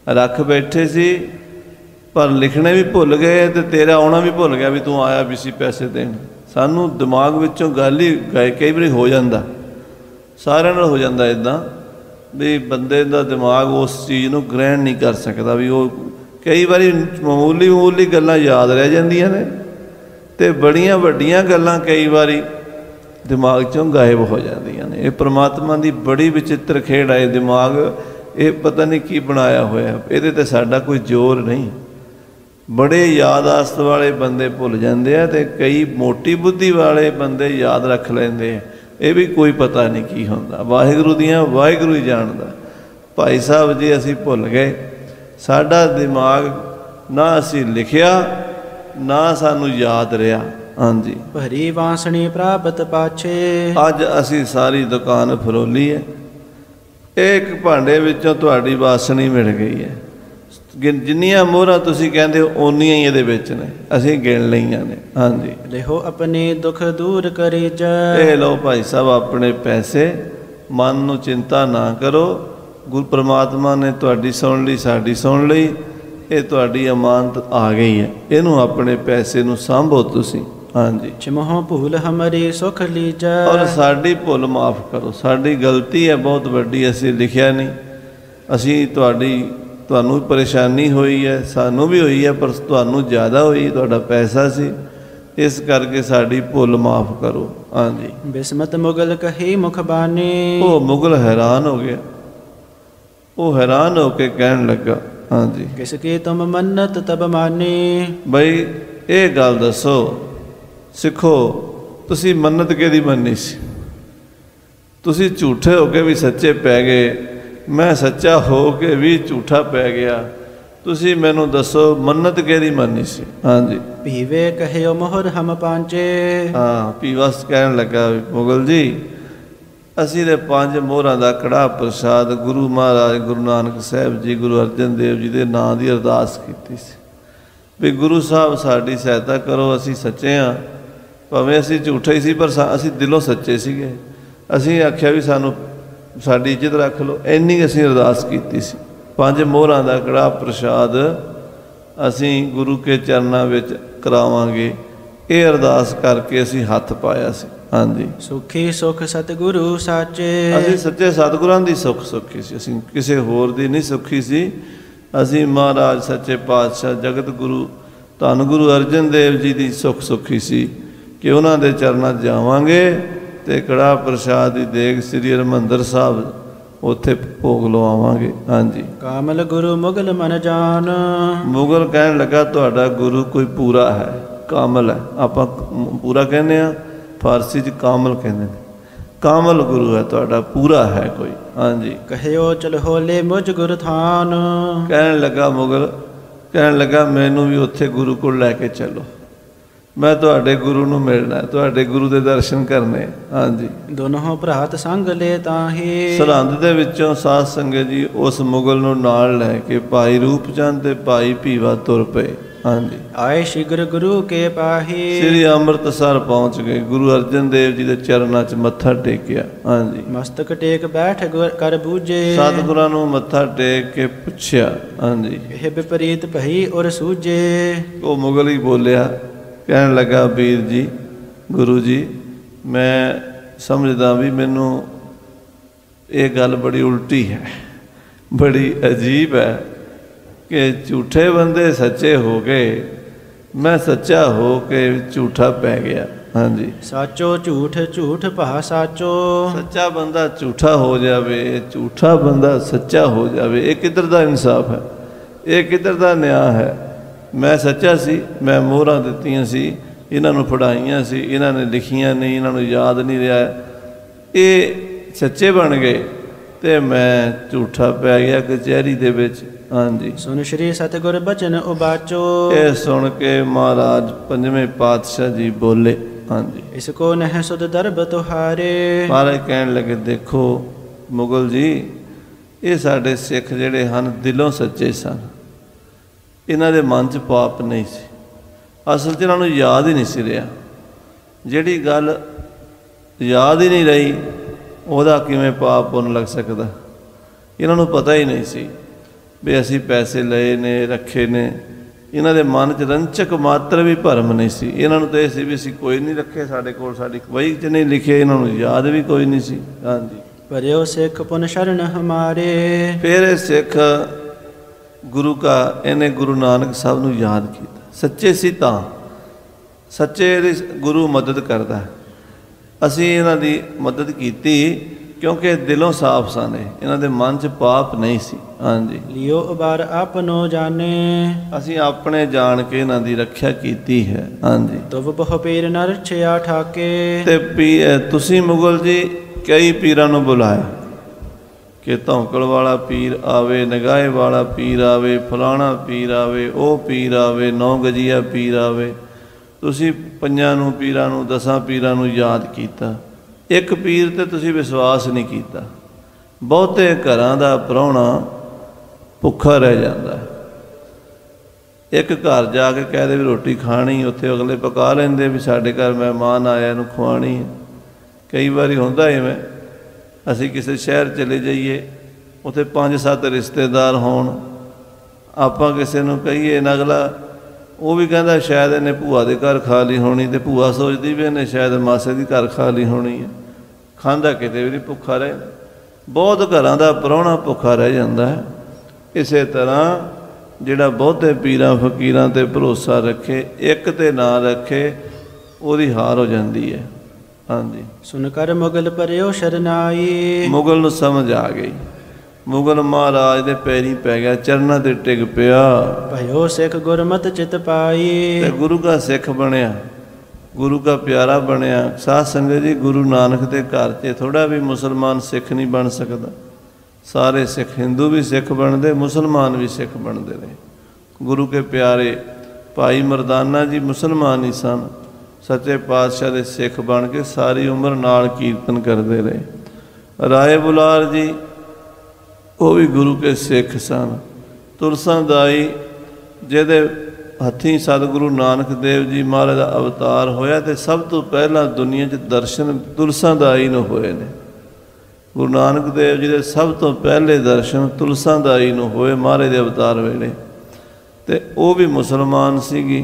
ਰੱਖ ਬੈਠੇ ਸੀ, ਪਰ ਲਿਖਣੇ ਵੀ ਭੁੱਲ ਗਏ ਅਤੇ ਤੇਰਾ ਆਉਣਾ ਵੀ ਭੁੱਲ ਗਿਆ ਵੀ ਤੂੰ ਆਇਆ ਵੀ ਸੀ ਪੈਸੇ ਦੇਣ। ਸਾਨੂੰ ਦਿਮਾਗ ਵਿੱਚੋਂ ਗੱਲ ਹੀ ਗਏ, ਕਈ ਵਾਰੀ ਹੋ ਜਾਂਦਾ, ਸਾਰਿਆਂ ਨਾਲ ਹੋ ਜਾਂਦਾ ਇੱਦਾਂ ਵੀ ਬੰਦੇ ਦਾ ਦਿਮਾਗ ਉਸ ਚੀਜ਼ ਨੂੰ ਗ੍ਰਹਿਣ ਨਹੀਂ ਕਰ ਸਕਦਾ, ਵੀ ਉਹ ਕਈ ਵਾਰੀ ਮਾਮੂਲੀ ਮਾਮੂਲੀ ਗੱਲਾਂ ਯਾਦ ਰਹਿ ਜਾਂਦੀਆਂ ਨੇ ਅਤੇ ਬੜੀਆਂ ਵੱਡੀਆਂ ਗੱਲਾਂ ਕਈ ਵਾਰੀ ਦਿਮਾਗ 'ਚੋਂ ਗਾਇਬ ਹੋ ਜਾਂਦੀਆਂ ਨੇ। ਇਹ ਪ੍ਰਮਾਤਮਾ ਦੀ ਬੜੀ ਵਿਚਿੱਤਰ ਖੇਡ ਹੈ। ਦਿਮਾਗ ਇਹ ਪਤਾ ਨਹੀਂ ਕੀ ਬਣਾਇਆ ਹੋਇਆ, ਇਹਦੇ 'ਤੇ ਸਾਡਾ ਕੋਈ ਜ਼ੋਰ ਨਹੀਂ। ਬੜੇ ਯਾਦਾਸ਼ਤ ਵਾਲੇ ਬੰਦੇ ਭੁੱਲ ਜਾਂਦੇ ਆ ਅਤੇ ਕਈ ਮੋਟੀ ਬੁੱਧੀ ਵਾਲੇ ਬੰਦੇ ਯਾਦ ਰੱਖ ਲੈਂਦੇ ਆ। ਇਹ ਵੀ ਕੋਈ ਪਤਾ ਨਹੀਂ ਕੀ ਹੁੰਦਾ, ਵਾਹਿਗੁਰੂ ਦੀਆਂ ਵਾਹਿਗੁਰੂ ਹੀ ਜਾਣਦਾ। ਭਾਈ ਸਾਹਿਬ ਜੀ ਅਸੀਂ ਭੁੱਲ ਗਏ, ਸਾਡਾ ਦਿਮਾਗ ਨਾ ਅਸੀਂ ਲਿਖਿਆ ਨਾ ਸਾਨੂੰ ਯਾਦ ਰਿਹਾ। ਹਾਂਜੀ, ਭਰੀ ਬਾਂਸਣੀ ਪ੍ਰਾਪਤ ਪਾਛੇ। ਅੱਜ ਅਸੀਂ ਸਾਰੀ ਦੁਕਾਨ ਫਰੋਲੀ ਹੈ, ਇੱਕ ਭਾਂਡੇ ਵਿੱਚੋਂ ਤੁਹਾਡੀ ਬਾਸਣੀ ਮਿਲ ਗਈ ਹੈ। ਜਿੰਨੀਆਂ ਮੋਹਰਾਂ ਤੁਸੀਂ ਕਹਿੰਦੇ ਹੋ ਓਨੀਆਂ ਹੀ ਇਹਦੇ ਵਿੱਚ ਨੇ, ਅਸੀਂ ਗਿਣ ਲਈਆਂ ਨੇ। ਹਾਂਜੀ, ਲਿਖੋ ਆਪਣੇ ਦੁੱਖ ਦੂਰ ਕਰੀ ਜੈ। ਇਹ ਲਓ ਭਾਈ ਸਾਹਿਬ ਆਪਣੇ ਪੈਸੇ, ਮਨ ਨੂੰ ਚਿੰਤਾ ਨਾ ਕਰੋ। ਗੁਰੂ ਪਰਮਾਤਮਾ ਨੇ ਤੁਹਾਡੀ ਸੁਣ ਲਈ, ਸਾਡੀ ਸੁਣ ਲਈ, ਇਹ ਤੁਹਾਡੀ ਅਮਾਨਤ ਆ ਗਈ ਹੈ। ਇਹਨੂੰ ਆਪਣੇ ਪੈਸੇ ਨੂੰ ਸਾਂਭੋ ਤੁਸੀਂ। ਹਾਂਜੀ, ਛਿਮਹੁ ਭੂਲ ਹਮਾਰੀ ਸੁਖ ਲੀਜੈ। ਔਰ ਸਾਡੀ ਭੁੱਲ ਮਾਫ਼ ਕਰੋ, ਸਾਡੀ ਗਲਤੀ ਹੈ ਬਹੁਤ ਵੱਡੀ, ਅਸੀਂ ਲਿਖਿਆ ਨਹੀਂ। ਅਸੀਂ ਤੁਹਾਡੀ ਤੁਹਾਨੂੰ ਪਰੇਸ਼ਾਨੀ ਹੋਈ ਹੈ, ਸਾਨੂੰ ਵੀ ਹੋਈ ਹੈ, ਪਰ ਤੁਹਾਨੂੰ ਜ਼ਿਆਦਾ ਹੋਈ, ਤੁਹਾਡਾ ਪੈਸਾ ਸੀ, ਇਸ ਕਰਕੇ ਸਾਡੀ ਭੁੱਲ ਮਾਫ਼ ਕਰੋ। ਹਾਂਜੀ, ਬਿਸਮਤ ਮੁਗਲ ਕਹੀ ਮੁਖ ਬਾਣੀ। ਉਹ ਮੁਗਲ ਹੈਰਾਨ ਹੋ ਗਿਆ, ਉਹ ਹੈਰਾਨ ਹੋ ਕੇ ਕਹਿਣ ਲੱਗਾ, ਹਾਂਜੀ, ਕਿਸ ਕੀ ਤੁਮ ਮੰਨਤ ਤਬ ਮਾਨੀ। ਬਈ ਇਹ ਗੱਲ ਦੱਸੋ ਸਿੱਖੋ, ਤੁਸੀਂ ਮੰਨਤ ਕਿਹਦੀ ਮੰਨੀ ਸੀ? ਤੁਸੀਂ ਝੂਠੇ ਹੋ ਕੇ ਵੀ ਸੱਚੇ ਪੈ ਗਏ, ਮੈਂ ਸੱਚਾ ਹੋ ਕੇ ਵੀ ਝੂਠਾ ਪੈ ਗਿਆ। ਤੁਸੀਂ ਮੈਨੂੰ ਦੱਸੋ ਮੰਨਤ ਕਿਹਦੀ ਮੰਨੀ ਸੀ? ਹਾਂਜੀ, ਪੀਵੇ ਕਹਿਓ ਮੋਹਰ ਹਮ ਪਾਂਚੇ। ਹਾਂ, ਪੀਵਸ ਕਹਿਣ ਲੱਗਾ, ਮੁਗਲ ਜੀ ਅਸੀਂ ਤੇ ਪੰਜ ਮੋਹਰਾਂ ਦਾ ਕੜਾਹ ਪ੍ਰਸ਼ਾਦ ਗੁਰੂ ਮਹਾਰਾਜ ਗੁਰੂ ਨਾਨਕ ਸਾਹਿਬ ਜੀ, ਗੁਰੂ ਅਰਜਨ ਦੇਵ ਜੀ ਦੇ ਨਾਂ ਦੀ ਅਰਦਾਸ ਕੀਤੀ ਸੀ ਵੀ ਗੁਰੂ ਸਾਹਿਬ ਸਾਡੀ ਸਹਾਇਤਾ ਕਰੋ, ਅਸੀਂ ਸੱਚੇ ਹਾਂ, ਭਾਵੇਂ ਅਸੀਂ ਝੂਠੇ ਹੀ ਸੀ ਪਰ ਅਸੀਂ ਦਿਲੋਂ ਸੱਚੇ ਸੀਗੇ। ਅਸੀਂ ਆਖਿਆ ਵੀ ਸਾਨੂੰ ਸਾਡੀ ਇੱਜ਼ਤ ਰੱਖ ਲਓ, ਇੰਨੀ ਅਸੀਂ ਅਰਦਾਸ ਕੀਤੀ ਸੀ। ਪੰਜ ਮੋਹਰਾਂ ਦਾ ਕੜਾਹ ਪ੍ਰਸ਼ਾਦ ਅਸੀਂ ਗੁਰੂ ਕੇ ਚਰਨਾਂ ਵਿੱਚ ਕਰਾਵਾਂਗੇ, ਇਹ ਅਰਦਾਸ ਕਰਕੇ ਅਸੀਂ ਹੱਥ ਪਾਇਆ ਸੀ। ਹਾਂਜੀ, ਸੁਖੀ ਸੁਖ ਸਤਿਗੁਰੂ ਸਾਚੇ। ਅਸੀਂ ਸੱਚੇ ਸਤਿਗੁਰਾਂ ਦੀ ਸੁੱਖ ਸੁੱਖੀ ਸੀ, ਅਸੀਂ ਕਿਸੇ ਹੋਰ ਦੀ ਨਹੀਂ ਸੁੱਖੀ ਸੀ। ਅਸੀਂ ਮਹਾਰਾਜ ਸੱਚੇ ਪਾਤਸ਼ਾਹ ਜਗਤ ਗੁਰੂ ਧੰਨ ਗੁਰੂ ਅਰਜਨ ਦੇਵ ਜੀ ਦੀ ਸੁੱਖ ਸੁੱਖੀ ਸੀ ਕਿ ਉਹਨਾਂ ਦੇ ਚਰਨਾਂ 'ਚ ਜਾਵਾਂਗੇ ਅਤੇ ਕੜਾਹ ਪ੍ਰਸ਼ਾਦ ਦੀ ਦੇਗ ਸ੍ਰੀ ਹਰਿਮੰਦਰ ਸਾਹਿਬ ਉੱਥੇ ਭੋਗ ਲਵਾਵਾਂਗੇ। ਹਾਂਜੀ, ਕਾਮਲ ਗੁਰੂ ਮੁਗਲ ਮਨ ਜਾਨ। ਮੁਗਲ ਕਹਿਣ ਲੱਗਾ ਤੁਹਾਡਾ ਗੁਰੂ ਕੋਈ ਪੂਰਾ ਹੈ, ਕਾਮਲ ਹੈ। ਆਪਾਂ ਪੂਰਾ ਕਹਿੰਦੇ ਹਾਂ, ਫਾਰਸੀ 'ਚ ਕਾਮਲ ਕਹਿੰਦੇ ਨੇ। ਕਾਮਲ ਗੁਰੂ ਹੈ ਤੁਹਾਡਾ, ਪੂਰਾ ਹੈ ਕੋਈ। ਹਾਂਜੀ, ਕਹਿਓ ਚਲ ਹੋਲੇ ਮੁਝ ਗੁਰ ਥਾਨ। ਕਹਿਣ ਲੱਗਾ ਮੁਗਲ, ਕਹਿਣ ਲੱਗਾ ਮੈਨੂੰ ਵੀ ਉੱਥੇ ਗੁਰੂ ਕੋਲ ਲੈ ਕੇ ਚੱਲੋ, ਮੈਂ ਤੁਹਾਡੇ ਗੁਰੂ ਨੂੰ ਮਿਲਣਾ, ਤੁਹਾਡੇ ਗੁਰੂ ਦੇ ਦਰਸ਼ਨ ਕਰਨੇ। ਹਾਂਜੀ, ਦੋਨੋਂ ਭਰਾਤ ਸੰਗ ਲੈ ਤਾਹੀ। ਸਰਹੰਦ ਦੇ ਵਿੱਚੋਂ ਸਾਧ ਸੰਗਤ ਜੀ ਉਸ ਮੁਗਲ ਨੂੰ ਨਾਲ ਲੈ ਕੇ ਭਾਈ ਰੂਪ ਚੰਦ ਤੇ ਭਾਈ ਭੀਵਾ ਤੁਰ ਪਏ। ਹਾਂਜੀ, ਆਏ ਸ਼ੀਘਰ ਗੁਰੂ ਕੇ ਪਾਹੀ। ਸ੍ਰੀ ਅੰਮ੍ਰਿਤਸਰ ਪਹੁੰਚ ਗਏ, ਗੁਰੂ ਅਰਜਨ ਦੇਵ ਜੀ ਦੇ ਚਰਨਾਂ 'ਚ ਮੱਥਾ ਟੇਕਿਆ। ਹਾਂਜੀ, ਮਸਤਕ ਟੇਕ ਬੈਠ ਕਰ ਬੂਝੇ। ਸਤਿਗੁਰਾਂ ਨੂੰ ਮੱਥਾ ਟੇਕ ਕੇ ਪੁੱਛਿਆ, ਹਾਂਜੀ, ਇਹ ਵਿਪਰੀਤ ਭਈ ਔਰ ਸੂਝੇ। ਉਹ ਮੁਗਲ ਹੀ ਬੋਲਿਆ, ਕਹਿਣ ਲੱਗਾ ਵੀਰ ਜੀ, ਗੁਰੂ ਜੀ ਮੈਂ ਸਮਝਦਾ ਵੀ ਮੈਨੂੰ ਇਹ ਗੱਲ ਬੜੀ ਉਲਟੀ ਹੈ, ਬੜੀ ਅਜੀਬ ਹੈ ਕਿ ਝੂਠੇ ਬੰਦੇ ਸੱਚੇ ਹੋ ਗਏ, ਮੈਂ ਸੱਚਾ ਹੋ ਕੇ ਝੂਠਾ ਪੈ ਗਿਆ। ਹਾਂਜੀ, ਸਾਚੋ ਝੂਠ ਝੂਠ ਭਾ ਸਾਚੋ। ਸੱਚਾ ਬੰਦਾ ਝੂਠਾ ਹੋ ਜਾਵੇ, ਝੂਠਾ ਬੰਦਾ ਸੱਚਾ ਹੋ ਜਾਵੇ, ਇਹ ਕਿੱਧਰ ਦਾ ਇਨਸਾਫ ਹੈ? ਇਹ ਕਿੱਧਰ ਦਾ ਨਿਆਂ ਹੈ? ਮੈਂ ਸੱਚਾ ਸੀ, ਮੈਂ ਮੋਹਰਾਂ ਦਿੱਤੀਆਂ ਸੀ, ਇਹਨਾਂ ਨੂੰ ਫੜਾਈਆਂ ਸੀ, ਇਹਨਾਂ ਨੇ ਲਿਖੀਆਂ ਨਹੀਂ, ਇਹਨਾਂ ਨੂੰ ਯਾਦ ਨਹੀਂ ਰਿਹਾ, ਇਹ ਸੱਚੇ ਬਣ ਗਏ ਅਤੇ ਮੈਂ ਝੂਠਾ ਪੈ ਗਿਆ ਕਚਹਿਰੀ ਦੇ ਵਿੱਚ। ਹਾਂਜੀ, ਸੁਣ ਸ਼੍ਰੀ ਸਤਿਗੁਰ ਬਚਨ ਉਬਾਚੋ। ਇਹ ਸੁਣ ਕੇ ਮਹਾਰਾਜ ਪੰਜਵੇਂ ਪਾਤਸ਼ਾਹ ਜੀ ਬੋਲੇ। ਹਾਂਜੀ, ਇਸ ਕੋ ਨਹਿ ਸੁਧ ਦਰਬ ਤੁਹਾਰੇ। ਮਹਾਰਾਜ ਕਹਿਣ ਲੱਗੇ, ਦੇਖੋ ਮੁਗਲ ਜੀ, ਇਹ ਸਾਡੇ ਸਿੱਖ ਜਿਹੜੇ ਹਨ ਦਿਲੋਂ ਸੱਚੇ ਸਨ, ਇਹਨਾਂ ਦੇ ਮਨ 'ਚ ਪਾਪ ਨਹੀਂ ਸੀ, ਅਸਲ 'ਚ ਇਹਨਾਂ ਨੂੰ ਯਾਦ ਹੀ ਨਹੀਂ ਸੀ ਰਿਹਾ। ਜਿਹੜੀ ਗੱਲ ਯਾਦ ਹੀ ਨਹੀਂ ਰਹੀ ਉਹਦਾ ਕਿਵੇਂ ਪਾਪ ਪੁੰਨ ਲੱਗ ਸਕਦਾ? ਇਹਨਾਂ ਨੂੰ ਪਤਾ ਹੀ ਨਹੀਂ ਸੀ। ਵੀ ਅਸੀਂ ਪੈਸੇ ਲਏ ਨੇ ਰੱਖੇ ਨੇ। ਇਹਨਾਂ ਦੇ ਮਨ 'ਚ ਰੰਚਕ ਮਾਤਰ ਵੀ ਭਰਮ ਨਹੀਂ ਸੀ। ਇਹਨਾਂ ਨੂੰ ਤਾਂ ਇਹ ਸੀ ਵੀ ਅਸੀਂ ਕੋਈ ਨਹੀਂ ਰੱਖੇ, ਸਾਡੇ ਕੋਲ ਸਾਡੀ ਵਹੀ 'ਚ ਨਹੀਂ ਲਿਖੇ, ਇਹਨਾਂ ਨੂੰ ਯਾਦ ਵੀ ਕੋਈ ਨਹੀਂ ਸੀ। ਹਾਂਜੀ। ਭਰਿਓ ਸਿੱਖ ਪੁਨ ਸ਼ਰਨ ਹਮਾਰੇ। ਫਿਰ ਇਹ ਸਿੱਖ ਗੁਰੂ ਕਾ, ਇਹਨੇ ਗੁਰੂ ਨਾਨਕ ਸਾਹਿਬ ਨੂੰ ਯਾਦ ਕੀਤਾ। ਸੱਚੇ ਸੀ ਤਾਂ ਸੱਚੇ ਇਹਦੀ ਗੁਰੂ ਮਦਦ ਕਰਦਾ। ਅਸੀਂ ਇਹਨਾਂ ਦੀ ਮਦਦ ਕੀਤੀ ਕਿਉਂਕਿ ਦਿਲੋਂ ਸਾਫ਼ ਸਨ, ਇਹਨਾਂ ਦੇ ਮਨ 'ਚ ਪਾਪ ਨਹੀਂ ਸੀ। ਹਾਂਜੀ। ਲਿਓ ਉਬਾਰ ਆਪਨੋ ਜਾਣੇ। ਅਸੀਂ ਆਪਣੇ ਜਾਣ ਕੇ ਇਹਨਾਂ ਦੀ ਰੱਖਿਆ ਕੀਤੀ ਹੈ। ਹਾਂਜੀ। ਤੁਵ ਬਹੁ ਪੀਰ ਨ ਰਛਿਆ ਠਾਕੇ। ਤੇ ਪੀ ਤੁਸੀਂ ਮੁਗਲ ਜੀ ਕਈ ਪੀਰਾਂ ਨੂੰ ਬੁਲਾਇਆ ਕਿ ਧੌਂਕਲ ਵਾਲਾ ਪੀਰ ਆਵੇ, ਨਗਾਹੇ ਵਾਲਾ ਪੀਰ ਆਵੇ, ਫਲਾਣਾ ਪੀਰ ਆਵੇ, ਉਹ ਪੀਰ ਆਵੇ, ਨੌ ਗਜੀਆ ਪੀਰ ਆਵੇ। ਤੁਸੀਂ ਪੰਜਾਂ ਨੂੰ ਪੀਰਾਂ ਨੂੰ, ਦਸਾਂ ਪੀਰਾਂ ਨੂੰ ਯਾਦ ਕੀਤਾ, ਇੱਕ ਪੀਰ 'ਤੇ ਤੁਸੀਂ ਵਿਸ਼ਵਾਸ ਨਹੀਂ ਕੀਤਾ। ਬਹੁਤੇ ਘਰਾਂ ਦਾ ਪ੍ਰਾਹੁਣਾ ਭੁੱਖਾ ਰਹਿ ਜਾਂਦਾ। ਇੱਕ ਘਰ ਜਾ ਕੇ ਕਹਿ ਦੇ ਵੀ ਰੋਟੀ ਖਾਣੀ, ਉੱਥੇ ਅਗਲੇ ਪਕਾ ਲੈਂਦੇ ਵੀ ਸਾਡੇ ਘਰ ਮਹਿਮਾਨ ਆਇਆ, ਇਹਨੂੰ ਖਵਾਉਣੀ ਹੈ। ਕਈ ਵਾਰੀ ਹੁੰਦਾ ਇਵੇਂ, ਅਸੀਂ ਕਿਸੇ ਸ਼ਹਿਰ ਚਲੇ ਜਾਈਏ, ਉੱਥੇ ਪੰਜ ਸੱਤ ਰਿਸ਼ਤੇਦਾਰ ਹੋਣ, ਆਪਾਂ ਕਿਸੇ ਨੂੰ ਕਹੀਏ ਨਾ, ਅਗਲਾ ਉਹ ਵੀ ਕਹਿੰਦਾ ਸ਼ਾਇਦ ਇਹਨੇ ਭੂਆ ਦੇ ਘਰ ਖਾ ਲਈ ਹੋਣੀ, ਅਤੇ ਭੂਆ ਸੋਚਦੀ ਵੀ ਇਹਨੇ ਸ਼ਾਇਦ ਮਾਸੇ ਦੀ ਘਰ ਖਾ ਲਈ ਹੋਣੀ ਹੈ। ਖਾਂਦਾ ਕਿਤੇ ਵੀ ਨਹੀਂ, ਭੁੱਖਾ ਰਹੇ। ਬਹੁਤ ਘਰਾਂ ਦਾ ਪ੍ਰਾਹੁਣਾ ਭੁੱਖਾ ਰਹਿ ਜਾਂਦਾ ਹੈ। ਇਸੇ ਤਰ੍ਹਾਂ ਜਿਹੜਾ ਬਹੁਤੇ ਪੀਰਾਂ ਫਕੀਰਾਂ 'ਤੇ ਭਰੋਸਾ ਰੱਖੇ, ਇੱਕ 'ਤੇ ਨਾ ਰੱਖੇ, ਉਹਦੀ ਹਾਰ ਹੋ ਜਾਂਦੀ ਹੈ। ਹਾਂਜੀ। ਸੁਨ ਕਰ ਮੁਗਲ ਭਰਿਓ ਸ਼ਰਨਾਈ। ਮੁਗਲ ਨੂੰ ਸਮਝ ਆ ਗਈ। ਮੁਗਲ ਮਹਾਰਾਜ ਦੇ ਪੈਰੀਂ ਪੈ ਗਿਆ, ਚਰਨਾਂ 'ਤੇ ਟਿਕ ਪਿਆ। ਭਇਓ ਸਿੱਖ ਗੁਰਮਤਿ ਚਿਤ ਪਾਈ। ਤੇ ਗੁਰੂ ਕਾ ਸਿੱਖ ਬਣਿਆ, ਗੁਰੂ ਕਾ ਪਿਆਰਾ ਬਣਿਆ। ਸਾਧ ਸੰਗਤ ਜੀ, ਗੁਰੂ ਨਾਨਕ ਦੇ ਘਰ 'ਚ ਥੋੜ੍ਹਾ ਵੀ ਮੁਸਲਮਾਨ ਸਿੱਖ ਨਹੀਂ ਬਣ ਸਕਦਾ। ਸਾਰੇ ਸਿੱਖ, ਹਿੰਦੂ ਵੀ ਸਿੱਖ ਬਣਦੇ, ਮੁਸਲਮਾਨ ਵੀ ਸਿੱਖ ਬਣਦੇ ਰਹੇ। ਗੁਰੂ ਕੇ ਪਿਆਰੇ ਭਾਈ ਮਰਦਾਨਾ ਜੀ ਮੁਸਲਮਾਨ ਹੀ ਸਨ, ਸੱਚੇ ਪਾਤਸ਼ਾਹ ਦੇ ਸਿੱਖ ਬਣ ਕੇ ਸਾਰੀ ਉਮਰ ਨਾਲ ਕੀਰਤਨ ਕਰਦੇ ਰਹੇ। ਰਾਏ ਬੁਲਾਰ ਜੀ ਉਹ ਵੀ ਗੁਰੂ ਕੇ ਸਿੱਖ ਸਨ। ਤੁਲਸਾਂ ਦਾਈ ਜਿਹਦੇ ਹੱਥੀਂ ਸਤਿਗੁਰੂ ਨਾਨਕ ਦੇਵ ਜੀ ਮਹਾਰਾਜ ਦਾ ਅਵਤਾਰ ਹੋਇਆ, ਅਤੇ ਸਭ ਤੋਂ ਪਹਿਲਾਂ ਦੁਨੀਆ 'ਚ ਦਰਸ਼ਨ ਤੁਲਸਾਂ ਦਾਈ ਨੂੰ ਹੋਏ ਨੇ। ਗੁਰੂ ਨਾਨਕ ਦੇਵ ਜੀ ਦੇ ਸਭ ਤੋਂ ਪਹਿਲੇ ਦਰਸ਼ਨ ਤੁਲਸਾਂ ਦਾਈ ਨੂੰ ਹੋਏ ਮਹਾਰਾਜ ਦੇ ਅਵਤਾਰ ਵੇਲੇ, ਅਤੇ ਉਹ ਵੀ ਮੁਸਲਮਾਨ ਸੀਗੀ।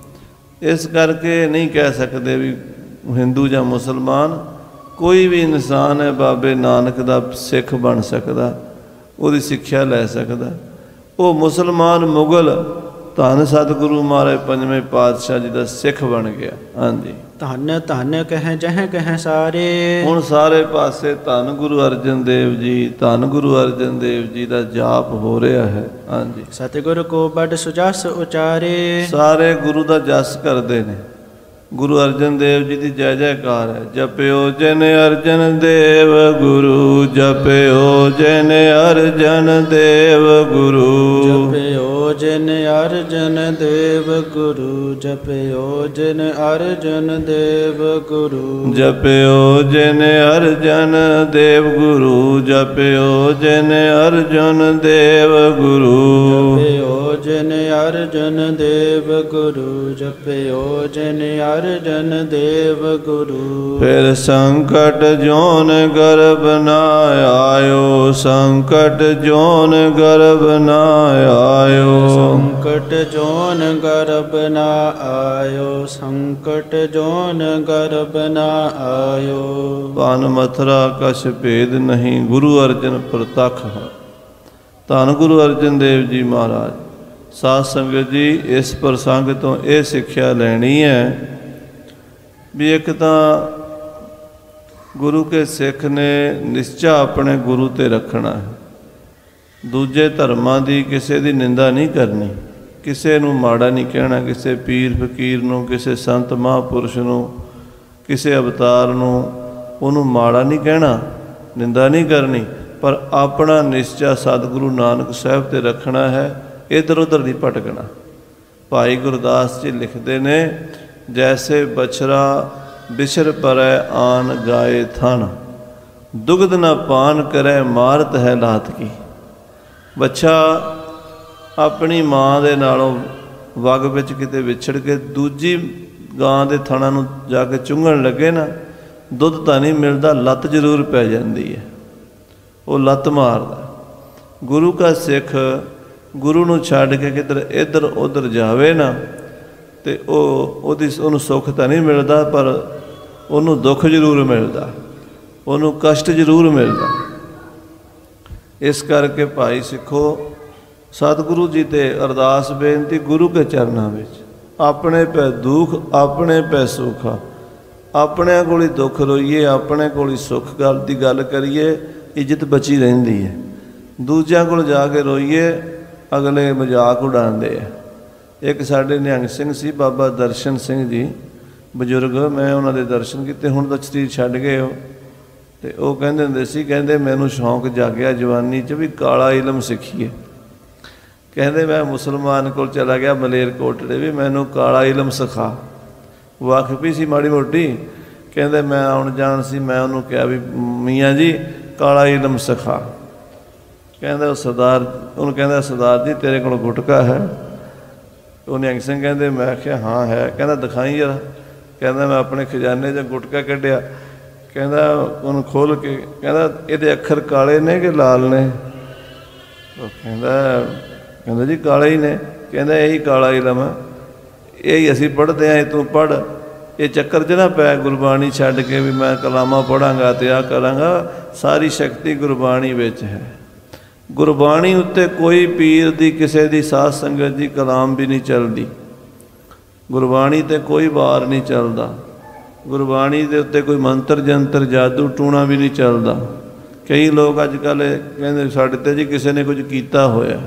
ਇਸ ਕਰਕੇ ਨਹੀਂ ਕਹਿ ਸਕਦੇ ਵੀ ਹਿੰਦੂ ਜਾਂ ਮੁਸਲਮਾਨ, ਕੋਈ ਵੀ ਇਨਸਾਨ ਹੈ ਬਾਬੇ ਨਾਨਕ ਦਾ ਸਿੱਖ ਬਣ ਸਕਦਾ, ਉਹਦੀ ਸਿੱਖਿਆ ਲੈ ਸਕਦਾ। ਉਹ ਮੁਸਲਮਾਨ ਮੁਗਲ ਧੰਨ ਸਤਿਗੁਰੂ ਮਹਾਰਾਜ ਪੰਜਵੇਂ ਪਾਤਸ਼ਾਹ ਜੀ ਦਾ ਸਿੱਖ ਬਣ ਗਿਆ। ਹਾਂਜੀ। ਧੰਨ ਧੰਨ ਕਹਿ ਜਹ ਕਹਿ ਸਾਰੇ। ਹੁਣ ਸਾਰੇ ਪਾਸੇ ਧੰਨ ਗੁਰੂ ਅਰਜਨ ਦੇਵ ਜੀ, ਧੰਨ ਗੁਰੂ ਅਰਜਨ ਦੇਵ ਜੀ ਦਾ ਜਾਪ ਹੋ ਰਿਹਾ ਹੈ। ਹਾਂਜੀ। ਸਤਿਗੁਰ ਕੋ ਬੜ ਸੁਜਸ ਉਚਾਰੇ। ਸਾਰੇ ਗੁਰੂ ਦਾ ਜਸ ਕਰਦੇ ਨੇ। ਗੁਰੂ ਅਰਜਨ ਦੇਵ ਜੀ ਦੀ ਜੈ ਜੈਕਾਰ ਹੈ। ਜਪਿਓ ਜਿਨ ਅਰਜਨ ਦੇਵ ਗੁਰੂ, ਜਪਿਓ ਜਿਨ ਅਰਜਨ ਦੇਵ ਗੁਰੂ, ਜਪਿਓ ਜਿਨ ਅਰਜਨ ਦੇਵ ਗੁਰੂ, ਜਪਿਓ ਜਿਨ ਅਰਜਨ ਦੇਵ ਗੁਰੂ, ਜਪਿਓ ਜਿਨ ਅਰਜਨ ਦੇਵ ਗੁਰੂ, ਜਪਿਓ ਜਿਨ ਅਰਜਨ ਦੇਵ ਗੁਰੂ, ਜਪਿਓ ਜਿਨ ਅਰਜਨ ਦੇਵ ਗੁਰੂ, ਜਪਿਓ ਜਿਨ ਅਰਜਨ ਦੇਵ ਗੁਰੂ। ਫਿਰ ਸੰਕਟ ਜੋਨ ਗਰਭ ਨਾ ਆਇਓ, ਸੰਕਟ ਜੋਨ ਗਰਭ ਨਾ ਆਇਓ, ਸੰਕਟ ਜੋਨ ਗਰਭ ਨਾ ਆਇਓ, ਸੰਕਟ ਜੋਨ ਗਰਭ ਨਾ ਆਇਓ। ਭਨ ਮਥੁਰਾ ਕਛ ਭੇਦ ਨਹੀਂ, ਗੁਰੂ ਅਰਜਨ ਪ੍ਰਤੱਖ ਹੈ। ਧੰਨ ਗੁਰੂ ਅਰਜਨ ਦੇਵ ਜੀ ਮਹਾਰਾਜ। ਸਾਧ ਸੰਗਤ ਜੀ, ਇਸ ਪ੍ਰਸੰਗ ਤੋਂ ਇਹ ਸਿੱਖਿਆ ਲੈਣੀ ਹੈ ਵੀ ਇੱਕ ਤਾਂ ਗੁਰੂ ਕੇ ਸਿੱਖ ਨੇ ਨਿਸ਼ਚਾ ਆਪਣੇ ਗੁਰੂ 'ਤੇ ਰੱਖਣਾ ਹੈ। ਦੂਜੇ ਧਰਮਾਂ ਦੀ ਕਿਸੇ ਦੀ ਨਿੰਦਾ ਨਹੀਂ ਕਰਨੀ, ਕਿਸੇ ਨੂੰ ਮਾੜਾ ਨਹੀਂ ਕਹਿਣਾ, ਕਿਸੇ ਪੀਰ ਫਕੀਰ ਨੂੰ, ਕਿਸੇ ਸੰਤ ਮਹਾਂਪੁਰਸ਼ ਨੂੰ, ਕਿਸੇ ਅਵਤਾਰ ਨੂੰ, ਉਹਨੂੰ ਮਾੜਾ ਨਹੀਂ ਕਹਿਣਾ, ਨਿੰਦਾ ਨਹੀਂ ਕਰਨੀ, ਪਰ ਆਪਣਾ ਨਿਸ਼ਚਾ ਸਤਿਗੁਰੂ ਨਾਨਕ ਸਾਹਿਬ 'ਤੇ ਰੱਖਣਾ ਹੈ। ਇੱਧਰ ਉੱਧਰ ਨਹੀਂ ਭਟਕਣਾ। ਭਾਈ ਗੁਰਦਾਸ ਜੀ ਲਿਖਦੇ ਨੇ, ਜੈਸੇ ਬਛਰਾ ਬਿਛਰ ਪਰੈ ਆਨ ਗਾਏ ਥਣ, ਦੁਗਧ ਨਾ ਪਾਨ ਕਰੈ ਮਾਰਤ ਹੈ ਲਾਤ ਕੀ। ਬੱਚਾ ਆਪਣੀ ਮਾਂ ਦੇ ਨਾਲੋਂ ਵਗ ਵਿੱਚ ਕਿਤੇ ਵਿਛੜ ਕੇ ਦੂਜੀ ਗਾਂ ਦੇ ਥਣਾਂ ਨੂੰ ਜਾ ਕੇ ਚੁੰਘਣ ਲੱਗੇ ਨਾ, ਦੁੱਧ ਤਾਂ ਨਹੀਂ ਮਿਲਦਾ, ਲੱਤ ਜ਼ਰੂਰ ਪੈ ਜਾਂਦੀ ਹੈ, ਉਹ ਲੱਤ ਮਾਰਦਾ। ਗੁਰੂ ਕਾ ਸਿੱਖ ਗੁਰੂ ਨੂੰ ਛੱਡ ਕੇ ਕਿਧਰ ਇੱਧਰ ਉੱਧਰ ਜਾਵੇ ਨਾ ਤੇ ਉਹ ਉਹਦੀ ਉਹਨੂੰ ਸੁੱਖ ਤਾਂ ਨਹੀਂ ਮਿਲਦਾ, ਪਰ ਉਹਨੂੰ ਦੁੱਖ ਜ਼ਰੂਰ ਮਿਲਦਾ, ਉਹਨੂੰ ਕਸ਼ਟ ਜ਼ਰੂਰ ਮਿਲਦਾ। ਇਸ ਕਰਕੇ ਭਾਈ ਸਿੱਖੋ, ਸਤਿਗੁਰੂ ਜੀ ਤੇ ਅਰਦਾਸ ਬੇਨਤੀ ਗੁਰੂ ਕੇ ਚਰਨਾਂ ਵਿੱਚ, ਆਪਣੇ ਪੈ ਦੁੱਖ ਆਪਣੇ ਪੈ ਸੁੱਖ। ਆਪਣਿਆਂ ਕੋਲ ਹੀ ਦੁੱਖ ਰੋਈਏ, ਆਪਣੇ ਕੋਲ ਹੀ ਸੁੱਖ ਗੱਲ ਦੀ ਗੱਲ ਕਰੀਏ, ਇੱਜ਼ਤ ਬਚੀ ਰਹਿੰਦੀ ਹੈ। ਦੂਜਿਆਂ ਕੋਲ ਜਾ ਕੇ ਰੋਈਏ, ਅਗਲੇ ਮਜ਼ਾਕ ਉਡਾਉਂਦੇ ਆ। ਇੱਕ ਸਾਡੇ ਨਿਹੰਗ ਸਿੰਘ ਸੀ, ਬਾਬਾ ਦਰਸ਼ਨ ਸਿੰਘ ਜੀ ਬਜ਼ੁਰਗ, ਮੈਂ ਉਹਨਾਂ ਦੇ ਦਰਸ਼ਨ ਕੀਤੇ, ਹੁਣ ਤਾਂ ਸਰੀਰ ਛੱਡ ਗਏ ਉਹ। ਅਤੇ ਉਹ ਕਹਿੰਦੇ ਹੁੰਦੇ ਸੀ, ਕਹਿੰਦੇ ਮੈਨੂੰ ਸ਼ੌਂਕ ਜਾਗਿਆ ਜਵਾਨੀ 'ਚ ਵੀ ਕਾਲਾ ਇਲਮ ਸਿੱਖੀਏ। ਕਹਿੰਦੇ ਮੈਂ ਮੁਸਲਮਾਨ ਕੋਲ ਚਲਾ ਗਿਆ ਮਲੇਰਕੋਟਲੇ, ਵੀ ਮੈਨੂੰ ਕਾਲਾ ਇਲਮ ਸਿਖਾ। ਵਾਕਫੀ ਸੀ ਮਾੜੀ ਮੋਟੀ। ਕਹਿੰਦੇ ਮੈਂ ਆਉਣ ਜਾਣ ਸੀ, ਮੈਂ ਉਹਨੂੰ ਕਿਹਾ ਵੀ ਮੀਆਂ ਜੀ ਕਾਲਾ ਇਲਮ ਸਿਖਾ। ਕਹਿੰਦਾ ਉਹ ਸਰਦਾਰ, ਉਹਨੂੰ ਕਹਿੰਦਾ ਸਰਦਾਰ ਜੀ ਤੇਰੇ ਕੋਲ ਗੁਟਕਾ ਹੈ? ਉਹ ਨਿਹੰਗ ਸਿੰਘ ਕਹਿੰਦੇ, ਮੈਂ ਕਿਹਾ ਹਾਂ ਹੈ। ਕਹਿੰਦਾ ਦਿਖਾਈ ਜਰਾ। ਕਹਿੰਦਾ ਮੈਂ ਆਪਣੇ ਖਜ਼ਾਨੇ 'ਚ ਗੁਟਕਾ ਕੱਢਿਆ। ਕਹਿੰਦਾ ਉਹਨੂੰ ਖੋਲ੍ਹ ਕੇ, ਕਹਿੰਦਾ ਇਹਦੇ ਅੱਖਰ ਕਾਲੇ ਨੇ ਕਿ ਲਾਲ ਨੇ? ਉਹ ਕਹਿੰਦਾ ਕਹਿੰਦਾ ਜੀ ਕਾਲੇ ਹੀ ਨੇ। ਕਹਿੰਦਾ ਇਹੀ ਕਾਲਾ ਇਲਮ ਹੈ, ਇਹੀ ਅਸੀਂ ਪੜ੍ਹਦੇ ਹਾਂ, ਇਹ ਤੂੰ ਪੜ੍ਹ। ਇਹ ਚੱਕਰ 'ਚ ਨਾ ਪੈ ਗੁਰਬਾਣੀ ਛੱਡ ਕੇ ਵੀ ਮੈਂ ਕਲਾਮਾਂ ਪੜ੍ਹਾਂਗਾ ਅਤੇ ਆਹ ਕਰਾਂਗਾ। ਸਾਰੀ ਸ਼ਕਤੀ ਗੁਰਬਾਣੀ ਵਿੱਚ ਹੈ। ਗੁਰਬਾਣੀ ਉੱਤੇ ਕੋਈ ਪੀਰ ਦੀ, ਕਿਸੇ ਦੀ ਸਾਧ ਸੰਗਤ ਦੀ ਕਲਾਮ ਵੀ ਨਹੀਂ ਚੱਲਦੀ। ਗੁਰਬਾਣੀ 'ਤੇ ਕੋਈ ਵਾਰ ਨਹੀਂ ਚੱਲਦਾ। ਗੁਰਬਾਣੀ ਦੇ ਉੱਤੇ ਕੋਈ ਮੰਤਰ ਜੰਤਰ ਜਾਦੂ ਟੂਣਾ ਵੀ ਨਹੀਂ ਚੱਲਦਾ। ਕਈ ਲੋਕ ਅੱਜ ਕੱਲ੍ਹ ਕਹਿੰਦੇ ਸਾਡੇ 'ਤੇ ਜੀ ਕਿਸੇ ਨੇ ਕੁਝ ਕੀਤਾ ਹੋਇਆ।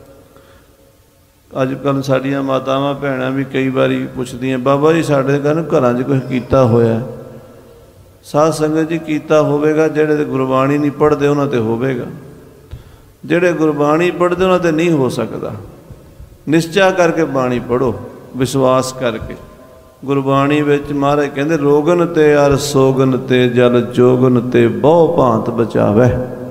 ਅੱਜ ਕੱਲ੍ਹ ਸਾਡੀਆਂ ਮਾਤਾਵਾਂ ਭੈਣਾਂ ਵੀ ਕਈ ਵਾਰੀ ਪੁੱਛਦੀਆਂ, ਬਾਬਾ ਜੀ ਸਾਡੇ ਕਹਿੰਦੇ ਘਰਾਂ 'ਚ ਕੁਛ ਕੀਤਾ ਹੋਇਆ। ਸਾਧ ਸੰਗਤ ਜੀ ਕੀਤਾ ਹੋਵੇਗਾ, ਜਿਹੜੇ ਤੇ ਗੁਰਬਾਣੀ ਨਹੀਂ ਪੜ੍ਹਦੇ ਉਹਨਾਂ 'ਤੇ ਹੋਵੇਗਾ। ਜਿਹੜੇ ਗੁਰਬਾਣੀ ਪੜ੍ਹਦੇ ਉਹਨਾਂ 'ਤੇ ਨਹੀਂ ਹੋ ਸਕਦਾ। ਨਿਸ਼ਚਾ ਕਰਕੇ ਬਾਣੀ ਪੜ੍ਹੋ, ਵਿਸ਼ਵਾਸ ਕਰਕੇ। ਗੁਰਬਾਣੀ ਵਿੱਚ ਮਹਾਰਾਜ ਕਹਿੰਦੇ ਰੋਗਨ ਤੇ ਅਰ ਸੋਗਨ ਤੇ ਜਲ ਜੋਗਨ ਤੇ ਬਹੁ ਭਾਂਤ ਬਚਾਵੈ।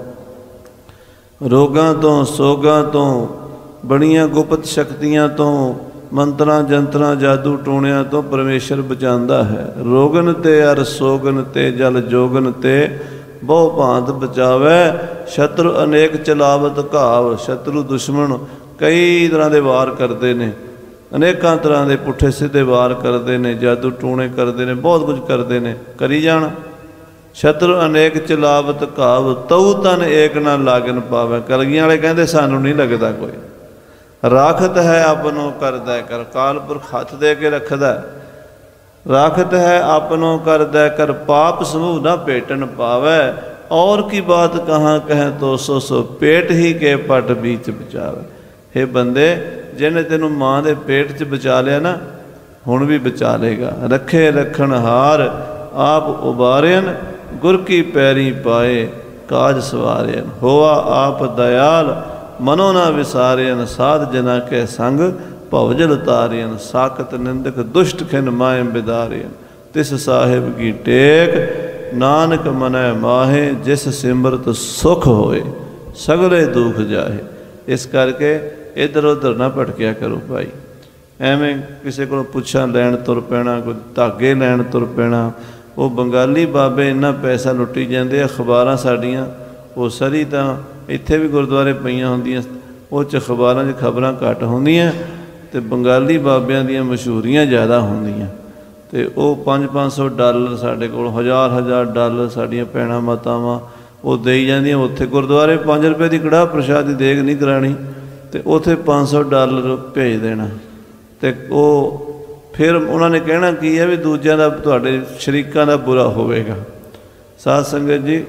ਰੋਗਾਂ ਤੋਂ, ਸੋਗਾਂ ਤੋਂ, ਬੜੀਆਂ ਗੁਪਤ ਸ਼ਕਤੀਆਂ ਤੋਂ, ਮੰਤਰਾਂ ਜੰਤਰਾਂ ਜਾਦੂ ਟੂਣਿਆਂ ਤੋਂ ਪਰਮੇਸ਼ਰ ਬਚਾਉਂਦਾ ਹੈ। ਰੋਗਨ ਤੇ ਅਰ ਸੋਗਨ ਤੇ ਜਲ ਜੋਗਨ ਤੇ ਬਹੁ ਭਾਂਤ ਬਚਾਵੈ। ਸ਼ਤਰੂ ਅਨੇਕ ਚਲਾਵਤ ਘਾਵ। ਸ਼ਤਰੂ ਦੁਸ਼ਮਣ ਕਈ ਤਰ੍ਹਾਂ ਦੇ ਵਾਰ ਕਰਦੇ ਨੇ, ਅਨੇਕਾਂ ਤਰ੍ਹਾਂ ਦੇ ਪੁੱਠੇ ਸਿੱਧੇ ਵਾਰ ਕਰਦੇ ਨੇ, ਜਾਦੂ ਟੂਣੇ ਕਰਦੇ ਨੇ, ਬਹੁਤ ਕੁਝ ਕਰਦੇ ਨੇ, ਕਰੀ ਜਾਣ। ਸ਼ਤਰੂ ਅਨੇਕ ਚਲਾਵਤ ਘਾਵ ਤਉ ਤਨ ਏਕ ਨਾ ਲਾਗਨ ਪਾਵੈ। ਕਲਗੀਆਂ ਵਾਲੇ ਕਹਿੰਦੇ ਸਾਨੂੰ ਨਹੀਂ ਲੱਗਦਾ ਕੋਈ। ਰਾਖਤ ਹੈ ਆਪਨੋ ਕਰਦਾ ਕਰ। ਕਾਲ ਪੁਰਖ ਹੱਥ ਦੇ ਕੇ ਰੱਖਦਾ। ਰਾਖਤ ਹੈ ਆਪਨੋ ਕਰਦਾ ਕਰ। ਪਾਪ ਸਮੂਹ ਨਾ ਭੇਟਣ ਪਾਵੈ। ਔਰ ਕੀ ਬਾਤ ਕਹਾਂ ਕਹਿ ਤੋ ਸੋ ਸੋ ਪੇਟ ਹੀ ਕੇ ਪਟ ਬੀਚ ਬਚਾਵੇ। ਹੇ ਬੰਦੇ, ਜਿਹਨੇ ਤੈਨੂੰ ਮਾਂ ਦੇ ਪੇਟ 'ਚ ਬਚਾ ਲਿਆ ਨਾ, ਹੁਣ ਵੀ ਬਚਾ ਲੇਗਾ। ਰੱਖੇ ਰੱਖਣ ਹਾਰ ਆਪ ਉਬਾਰਿਆਨ। ਗੁਰ ਕੀ ਪੈਰੀ ਪਾਏ ਕਾਜ ਸਵਾਰਿਆਨ। ਹੋਆ ਆਪ ਦਇਆਲ ਮਨੋ ਨਾ ਵਿਸਾਰਿਆਨ। ਸਾਧ ਜਨਾ ਕੇ ਸੰਗ ਭਵਜਲ ਤਾਰਿਆਨ। ਸਾਕਤ ਨਿੰਦਕ ਦੁਸ਼ਟ ਖਿਨ ਮਾਏ ਬਿਦਾਰਿਆਨ। ਤਿਸ ਸਾਹਿਬ ਕੀ ਟੇਕ ਨਾਨਕ ਮਨੈ ਮਾਹੇ। ਜਿਸ ਸਿਮਰਤ ਸੁਖ ਹੋਏ ਸਗਲੇ ਦੁਖ ਜਾਹੇ। ਇਸ ਕਰਕੇ ਇੱਧਰ ਉੱਧਰ ਨਾ ਭਟਕਿਆ ਕਰੋ ਭਾਈ। ਐਵੇਂ ਕਿਸੇ ਕੋਲੋਂ ਪੁੱਛਾਂ ਲੈਣ ਤੁਰ ਪੈਣਾ, ਕੋਈ ਧਾਗੇ ਲੈਣ ਤੁਰ ਪੈਣਾ। ਉਹ ਬੰਗਾਲੀ ਬਾਬੇ ਇੰਨਾ ਪੈਸਾ ਲੁੱਟੀ ਜਾਂਦੇ। ਅਖਬਾਰਾਂ ਸਾਡੀਆਂ ਉਹ ਸਾਰੀ ਤਾਂ ਇੱਥੇ ਵੀ ਗੁਰਦੁਆਰੇ ਪਈਆਂ ਹੁੰਦੀਆਂ, ਉਹ 'ਚ ਅਖਬਾਰਾਂ 'ਚ ਖਬਰਾਂ ਘੱਟ ਹੁੰਦੀਆਂ ਅਤੇ ਬੰਗਾਲੀ ਬਾਬਿਆਂ ਦੀਆਂ ਮਸ਼ਹੂਰੀਆਂ ਜ਼ਿਆਦਾ ਹੁੰਦੀਆਂ। ਅਤੇ ਉਹ ਪੰਜ ਪੰਜ ਸੌ ਡਾਲਰ ਸਾਡੇ ਕੋਲ, ਹਜ਼ਾਰ ਹਜ਼ਾਰ ਡਾਲਰ ਸਾਡੀਆਂ ਭੈਣਾਂ ਮਾਤਾਵਾਂ ਉਹ ਦੇਈ ਜਾਂਦੀਆਂ। ਉੱਥੇ ਗੁਰਦੁਆਰੇ ਪੰਜ ਰੁਪਏ ਦੀ ਕੜਾਹ ਪ੍ਰਸ਼ਾਦ ਦੀ ਦੇਗ ਨਹੀਂ ਕਰਾਉਣੀ, ਅਤੇ ਉੱਥੇ ਪੰਜ ਸੌ ਡਾਲਰ ਭੇਜ ਦੇਣਾ। ਅਤੇ ਉਹ ਫਿਰ ਉਹਨਾਂ ਨੇ ਕਹਿਣਾ ਕੀ ਹੈ ਵੀ ਦੂਜਿਆਂ ਦਾ, ਤੁਹਾਡੇ ਸ਼ਰੀਕਾਂ ਦਾ ਬੁਰਾ ਹੋਵੇਗਾ। ਸਾਧ ਸੰਗਤ ਜੀ,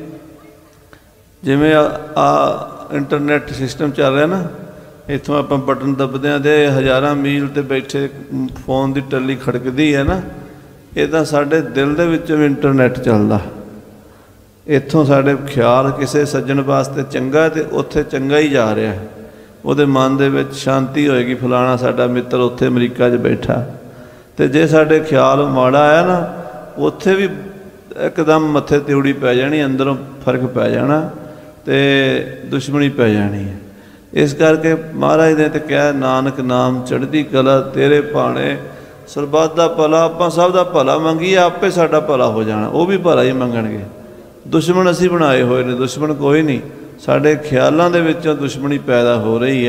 ਜਿਵੇਂ ਆ ਇੰਟਰਨੈਟ ਸਿਸਟਮ ਚੱਲ ਰਿਹਾ ਨਾ, ਇੱਥੋਂ ਆਪਾਂ ਬਟਨ ਦੱਬਦੇ ਹਾਂ ਅਤੇ ਹਜ਼ਾਰਾਂ ਮੀਲ 'ਤੇ ਬੈਠੇ ਫੋਨ ਦੀ ਟੱਲੀ ਖੜਕਦੀ ਹੈ ਨਾ, ਇੱਦਾਂ ਸਾਡੇ ਦਿਲ ਦੇ ਵਿੱਚੋਂ ਵੀ ਇੰਟਰਨੈਟ ਚੱਲਦਾ। ਇੱਥੋਂ ਸਾਡੇ ਖਿਆਲ ਕਿਸੇ ਸੱਜਣ ਵਾਸਤੇ ਚੰਗਾ ਅਤੇ ਉੱਥੇ ਚੰਗਾ ਹੀ ਜਾ ਰਿਹਾ। ਉਹਦੇ ਮਨ ਦੇ ਵਿੱਚ ਸ਼ਾਂਤੀ ਹੋਏਗੀ, ਫਲਾਣਾ ਸਾਡਾ ਮਿੱਤਰ ਉੱਥੇ ਅਮਰੀਕਾ 'ਚ ਬੈਠਾ। ਅਤੇ ਜੇ ਸਾਡੇ ਖਿਆਲ ਮਾੜਾ ਆਇਆ ਨਾ, ਉੱਥੇ ਵੀ ਇੱਕਦਮ ਮੱਥੇ ਤਿਉੜੀ ਪੈ ਜਾਣੀ, ਅੰਦਰੋਂ ਫਰਕ ਪੈ ਜਾਣਾ ਅਤੇ ਦੁਸ਼ਮਣੀ ਪੈ ਜਾਣੀ ਹੈ। ਇਸ ਕਰਕੇ ਮਹਾਰਾਜ ਨੇ ਤਾਂ ਕਿਹਾ, ਨਾਨਕ ਨਾਮ ਚੜ੍ਹਦੀ ਕਲਾ ਤੇਰੇ ਭਾਣੇ। ਸਰਬੱਤ ਦਾ ਭਲਾ, ਆਪਾਂ ਸਭ ਦਾ ਭਲਾ ਮੰਗੀਏ, ਆਪੇ ਸਾਡਾ ਭਲਾ ਹੋ ਜਾਣਾ। ਉਹ ਵੀ ਭਲਾ ਹੀ ਮੰਗਣਗੇ। ਦੁਸ਼ਮਣ ਅਸੀਂ ਬਣਾਏ ਹੋਏ ਨੇ, ਦੁਸ਼ਮਣ ਕੋਈ ਨਹੀਂ। ਸਾਡੇ ਖਿਆਲਾਂ ਦੇ ਵਿੱਚੋਂ ਦੁਸ਼ਮਣੀ ਪੈਦਾ ਹੋ ਰਹੀ ਹੈ।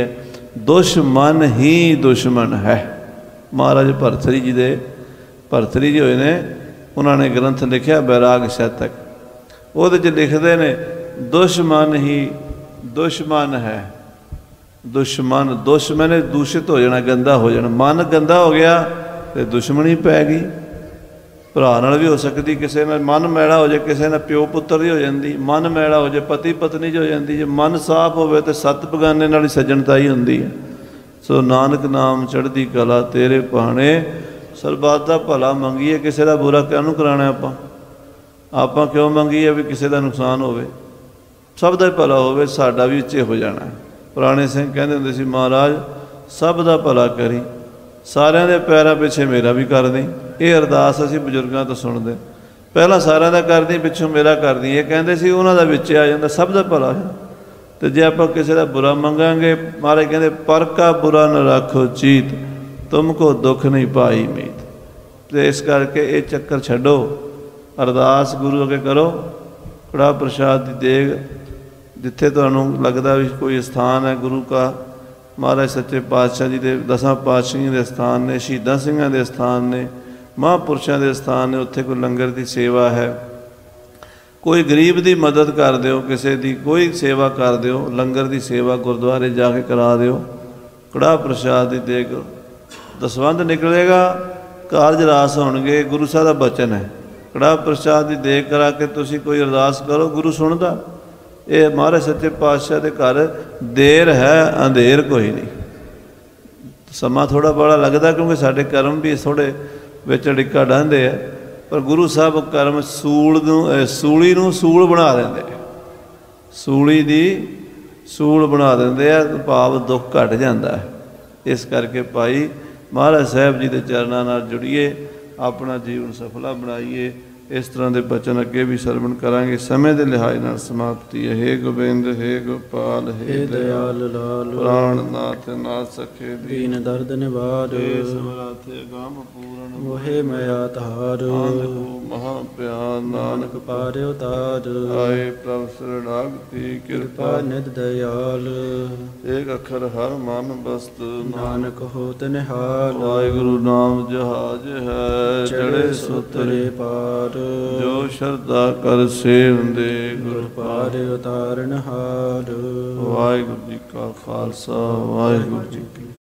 ਦੁਸ਼ਮਨ ਹੀ ਦੁਸ਼ਮਨ ਹੈ। ਮਹਾਰਾਜ ਭਰਤਰੀ ਜੀ ਦੇ ਭਰਤਰੀ ਜੀ ਹੋਏ ਨੇ, ਉਹਨਾਂ ਨੇ ਗ੍ਰੰਥ ਲਿਖਿਆ ਬੈਰਾਗ ਸ਼ਤਕ, ਉਹਦੇ 'ਚ ਲਿਖਦੇ ਨੇ ਦੁਸ਼ਮਨ ਹੀ ਦੁਸ਼ਮਨ ਹੈ। ਦੁਸ਼ਮਨ ਦੁਸ਼ਮਨ ਦੂਸ਼ਿਤ ਹੋ ਜਾਣਾ, ਗੰਦਾ ਹੋ ਜਾਣਾ। ਮਨ ਗੰਦਾ ਹੋ ਗਿਆ ਤੇ ਦੁਸ਼ਮਣੀ ਪੈ ਗਈ। ਭਰਾ ਨਾਲ ਵੀ ਹੋ ਸਕਦੀ, ਕਿਸੇ ਨਾਲ ਮਨ ਮੈਲਾ ਹੋ ਜਾਏ, ਕਿਸੇ ਨਾਲ ਪਿਓ ਪੁੱਤਰ ਦੀ ਹੋ ਜਾਂਦੀ, ਮਨ ਮੈਲਾ ਹੋ ਜਾਏ ਪਤੀ ਪਤਨੀ 'ਚ ਹੋ ਜਾਂਦੀ। ਜੇ ਮਨ ਸਾਫ਼ ਹੋਵੇ ਤਾਂ ਸੱਤ ਬਗਾਨੇ ਨਾਲ ਹੀ ਸੱਜਣਤਾਈ ਹੁੰਦੀ ਹੈ। ਸੋ ਨਾਨਕ ਨਾਮ ਚੜ੍ਹਦੀ ਕਲਾ ਤੇਰੇ ਭਾਣੇ, ਸਰਬੱਤ ਦਾ ਭਲਾ ਮੰਗੀਏ, ਕਿਸੇ ਦਾ ਬੁਰਾ ਕਾਹਨੂੰ ਕਰਾਉਣਾ। ਆਪਾਂ ਆਪਾਂ ਕਿਉਂ ਮੰਗੀਏ ਵੀ ਕਿਸੇ ਦਾ ਨੁਕਸਾਨ ਹੋਵੇ? ਸਭ ਦਾ ਭਲਾ ਹੋਵੇ, ਸਾਡਾ ਵੀ ਉੱਚੇ ਹੋ ਜਾਣਾ। ਪੁਰਾਣੇ ਸਿੰਘ ਕਹਿੰਦੇ ਹੁੰਦੇ ਸੀ, ਮਹਾਰਾਜ ਸਭ ਦਾ ਭਲਾ ਕਰੀ, ਸਾਰਿਆਂ ਦੇ ਪੈਰਾਂ ਪਿੱਛੇ ਮੇਰਾ ਵੀ ਕਰ ਦੇਈਂ। ਇਹ ਅਰਦਾਸ ਅਸੀਂ ਬਜ਼ੁਰਗਾਂ ਤੋਂ ਸੁਣਦੇ, ਪਹਿਲਾਂ ਸਾਰਿਆਂ ਦਾ ਕਰਦੀ, ਪਿੱਛੋਂ ਮੇਰਾ ਕਰਦੀ। ਇਹ ਕਹਿੰਦੇ ਸੀ ਉਹਨਾਂ ਦਾ ਵਿੱਚ ਆ ਜਾਂਦਾ, ਸਭ ਦਾ ਭਲਾ ਹੈ। ਅਤੇ ਜੇ ਆਪਾਂ ਕਿਸੇ ਦਾ ਬੁਰਾ ਮੰਗਾਂਗੇ, ਮਹਾਰਾਜ ਕਹਿੰਦੇ ਪਰ ਕਾ ਬੁਰਾ ਨ ਰੱਖੋ ਚੀਤ, ਤੁਮ ਕੋ ਦੁੱਖ ਨਹੀਂ ਪਾਈ ਮੀਤ। ਅਤੇ ਇਸ ਕਰਕੇ ਇਹ ਚੱਕਰ ਛੱਡੋ, ਅਰਦਾਸ ਗੁਰੂ ਅੱਗੇ ਕਰੋ। ਕੜਾਹ ਪ੍ਰਸ਼ਾਦ ਦੀ ਦੇਗ, ਜਿੱਥੇ ਤੁਹਾਨੂੰ ਲੱਗਦਾ ਵੀ ਕੋਈ ਸਥਾਨ ਹੈ ਗੁਰੂ ਕਾ, ਮਹਾਰਾਜ ਸੱਚੇ ਪਾਤਸ਼ਾਹ ਜੀ ਦੇ, ਦਸਾਂ ਪਾਤਸ਼ਾਹੀਆਂ ਦੇ ਸਥਾਨ ਨੇ, ਸ਼ਹੀਦਾਂ ਸਿੰਘਾਂ ਦੇ ਸਥਾਨ ਨੇ, ਮਹਾਂਪੁਰਸ਼ਾਂ ਦੇ ਸਥਾਨ ਨੇ, ਉੱਥੇ ਕੋਈ ਲੰਗਰ ਦੀ ਸੇਵਾ ਹੈ, ਕੋਈ ਗਰੀਬ ਦੀ ਮਦਦ ਕਰ ਦਿਓ, ਕਿਸੇ ਦੀ ਕੋਈ ਸੇਵਾ ਕਰ ਦਿਓ, ਲੰਗਰ ਦੀ ਸੇਵਾ ਗੁਰਦੁਆਰੇ ਜਾ ਕੇ ਕਰਾ ਦਿਓ। ਕੜਾਹ ਪ੍ਰਸ਼ਾਦ ਦੀ ਦੇਗ, ਦਸਵੰਧ ਨਿਕਲੇਗਾ, ਕਾਰਜ ਰਾਸ ਹੋਣਗੇ। ਗੁਰੂ ਸਾਹਿਬ ਦਾ ਬਚਨ ਹੈ, ਕੜਾਹ ਪ੍ਰਸ਼ਾਦ ਦੀ ਦੇਗ ਕਰਾ ਕੇ ਤੁਸੀਂ ਕੋਈ ਅਰਦਾਸ ਕਰੋ, ਗੁਰੂ ਸੁਣਦਾ। ਇਹ ਮਹਾਰਾਜ ਸੱਚੇ ਪਾਤਸ਼ਾਹ ਦੇ ਘਰ ਦੇਰ ਹੈ, ਅੰਧੇਰ ਕੋਈ ਨਹੀਂ। ਸਮਾਂ ਥੋੜ੍ਹਾ ਬੜਾ ਲੱਗਦਾ, ਕਿਉਂਕਿ ਸਾਡੇ ਕਰਮ ਵੀ ਥੋੜ੍ਹੇ ਵਿੱਚ ਅੜਿੱਕਾ ਡਾਂਹਦੇ ਆ, ਪਰ ਗੁਰੂ ਸਾਹਿਬ ਕਰਮ ਸੂਲ ਨੂੰ ਸੂਲੀ ਨੂੰ ਸੂਲ ਬਣਾ ਦਿੰਦੇ, ਸੂਲੀ ਦੀ ਸੂਲ ਬਣਾ ਦਿੰਦੇ ਆ, ਭਾਵ ਦੁੱਖ ਘਟ ਜਾਂਦਾ ਹੈ। ਇਸ ਕਰਕੇ ਭਾਈ ਮਹਾਰਾਜ ਸਾਹਿਬ ਜੀ ਦੇ ਚਰਨਾਂ ਨਾਲ ਜੁੜੀਏ, ਆਪਣਾ ਜੀਵਨ ਸਫਲਾ ਬਣਾਈਏ। ਇਸ ਤਰ੍ਹਾਂ ਦੇ ਬਚਨ ਅੱਗੇ ਵੀ ਸਰਵਣ ਕਰਾਂਗੇ। ਸਮੇਂ ਦੇ ਲਿਹਾਜ਼ ਨਾਲ ਸਮਾਪਤੀ ਹੈ। ਹੇ ਗੋਬਿੰਦ, ਹੇ ਗੋਪਾਲ, ਹੇ ਦਇਆਲ ਲਾਲ, ਪ੍ਰਾਣ ਨਾਥ ਨਾਥ ਸਖੇ ਦੀਨ ਦਰਦ ਨਿਵਾਰ, ਸਮਰਾਥੇ ਗਮ ਪੂਰਨ, ਮੋਹਿ ਮਾਇਆ ਤਾਰ, ਮਹਾ ਪਿਆਰ ਨਾਨਕ ਪਾਰਿ ਉਤਾਰ। ਆਏ ਪ੍ਰਭ ਸਰਣਾਗਤੀ ਕਿਰਪਾ ਨਿਧ ਦਇਆਲ, ਏਕ ਅੱਖਰ ਹਰ ਮਨ ਬਸਤ, ਨਾਨਕ ਹੋਤ ਨਿਹਾਲ। ਵਾਹਿਗੁਰੂ ਨਾਮ ਜਹਾਜ ਹੈ, ਚੜ੍ਹੇ ਸੁਤਰੇ ਪਾਰ, ਜੋ ਸ਼ਰਧਾ ਕਰ ਸੇਵੰਦੇ, ਗੁਰ ਪਾਰਿ ਉਤਾਰਨ ਹਾਰ। ਵਾਹਿਗੁਰੂ ਜੀ ਕਾ ਖਾਲਸਾ, ਵਾਹਿਗੁਰੂ ਜੀ ਕੀ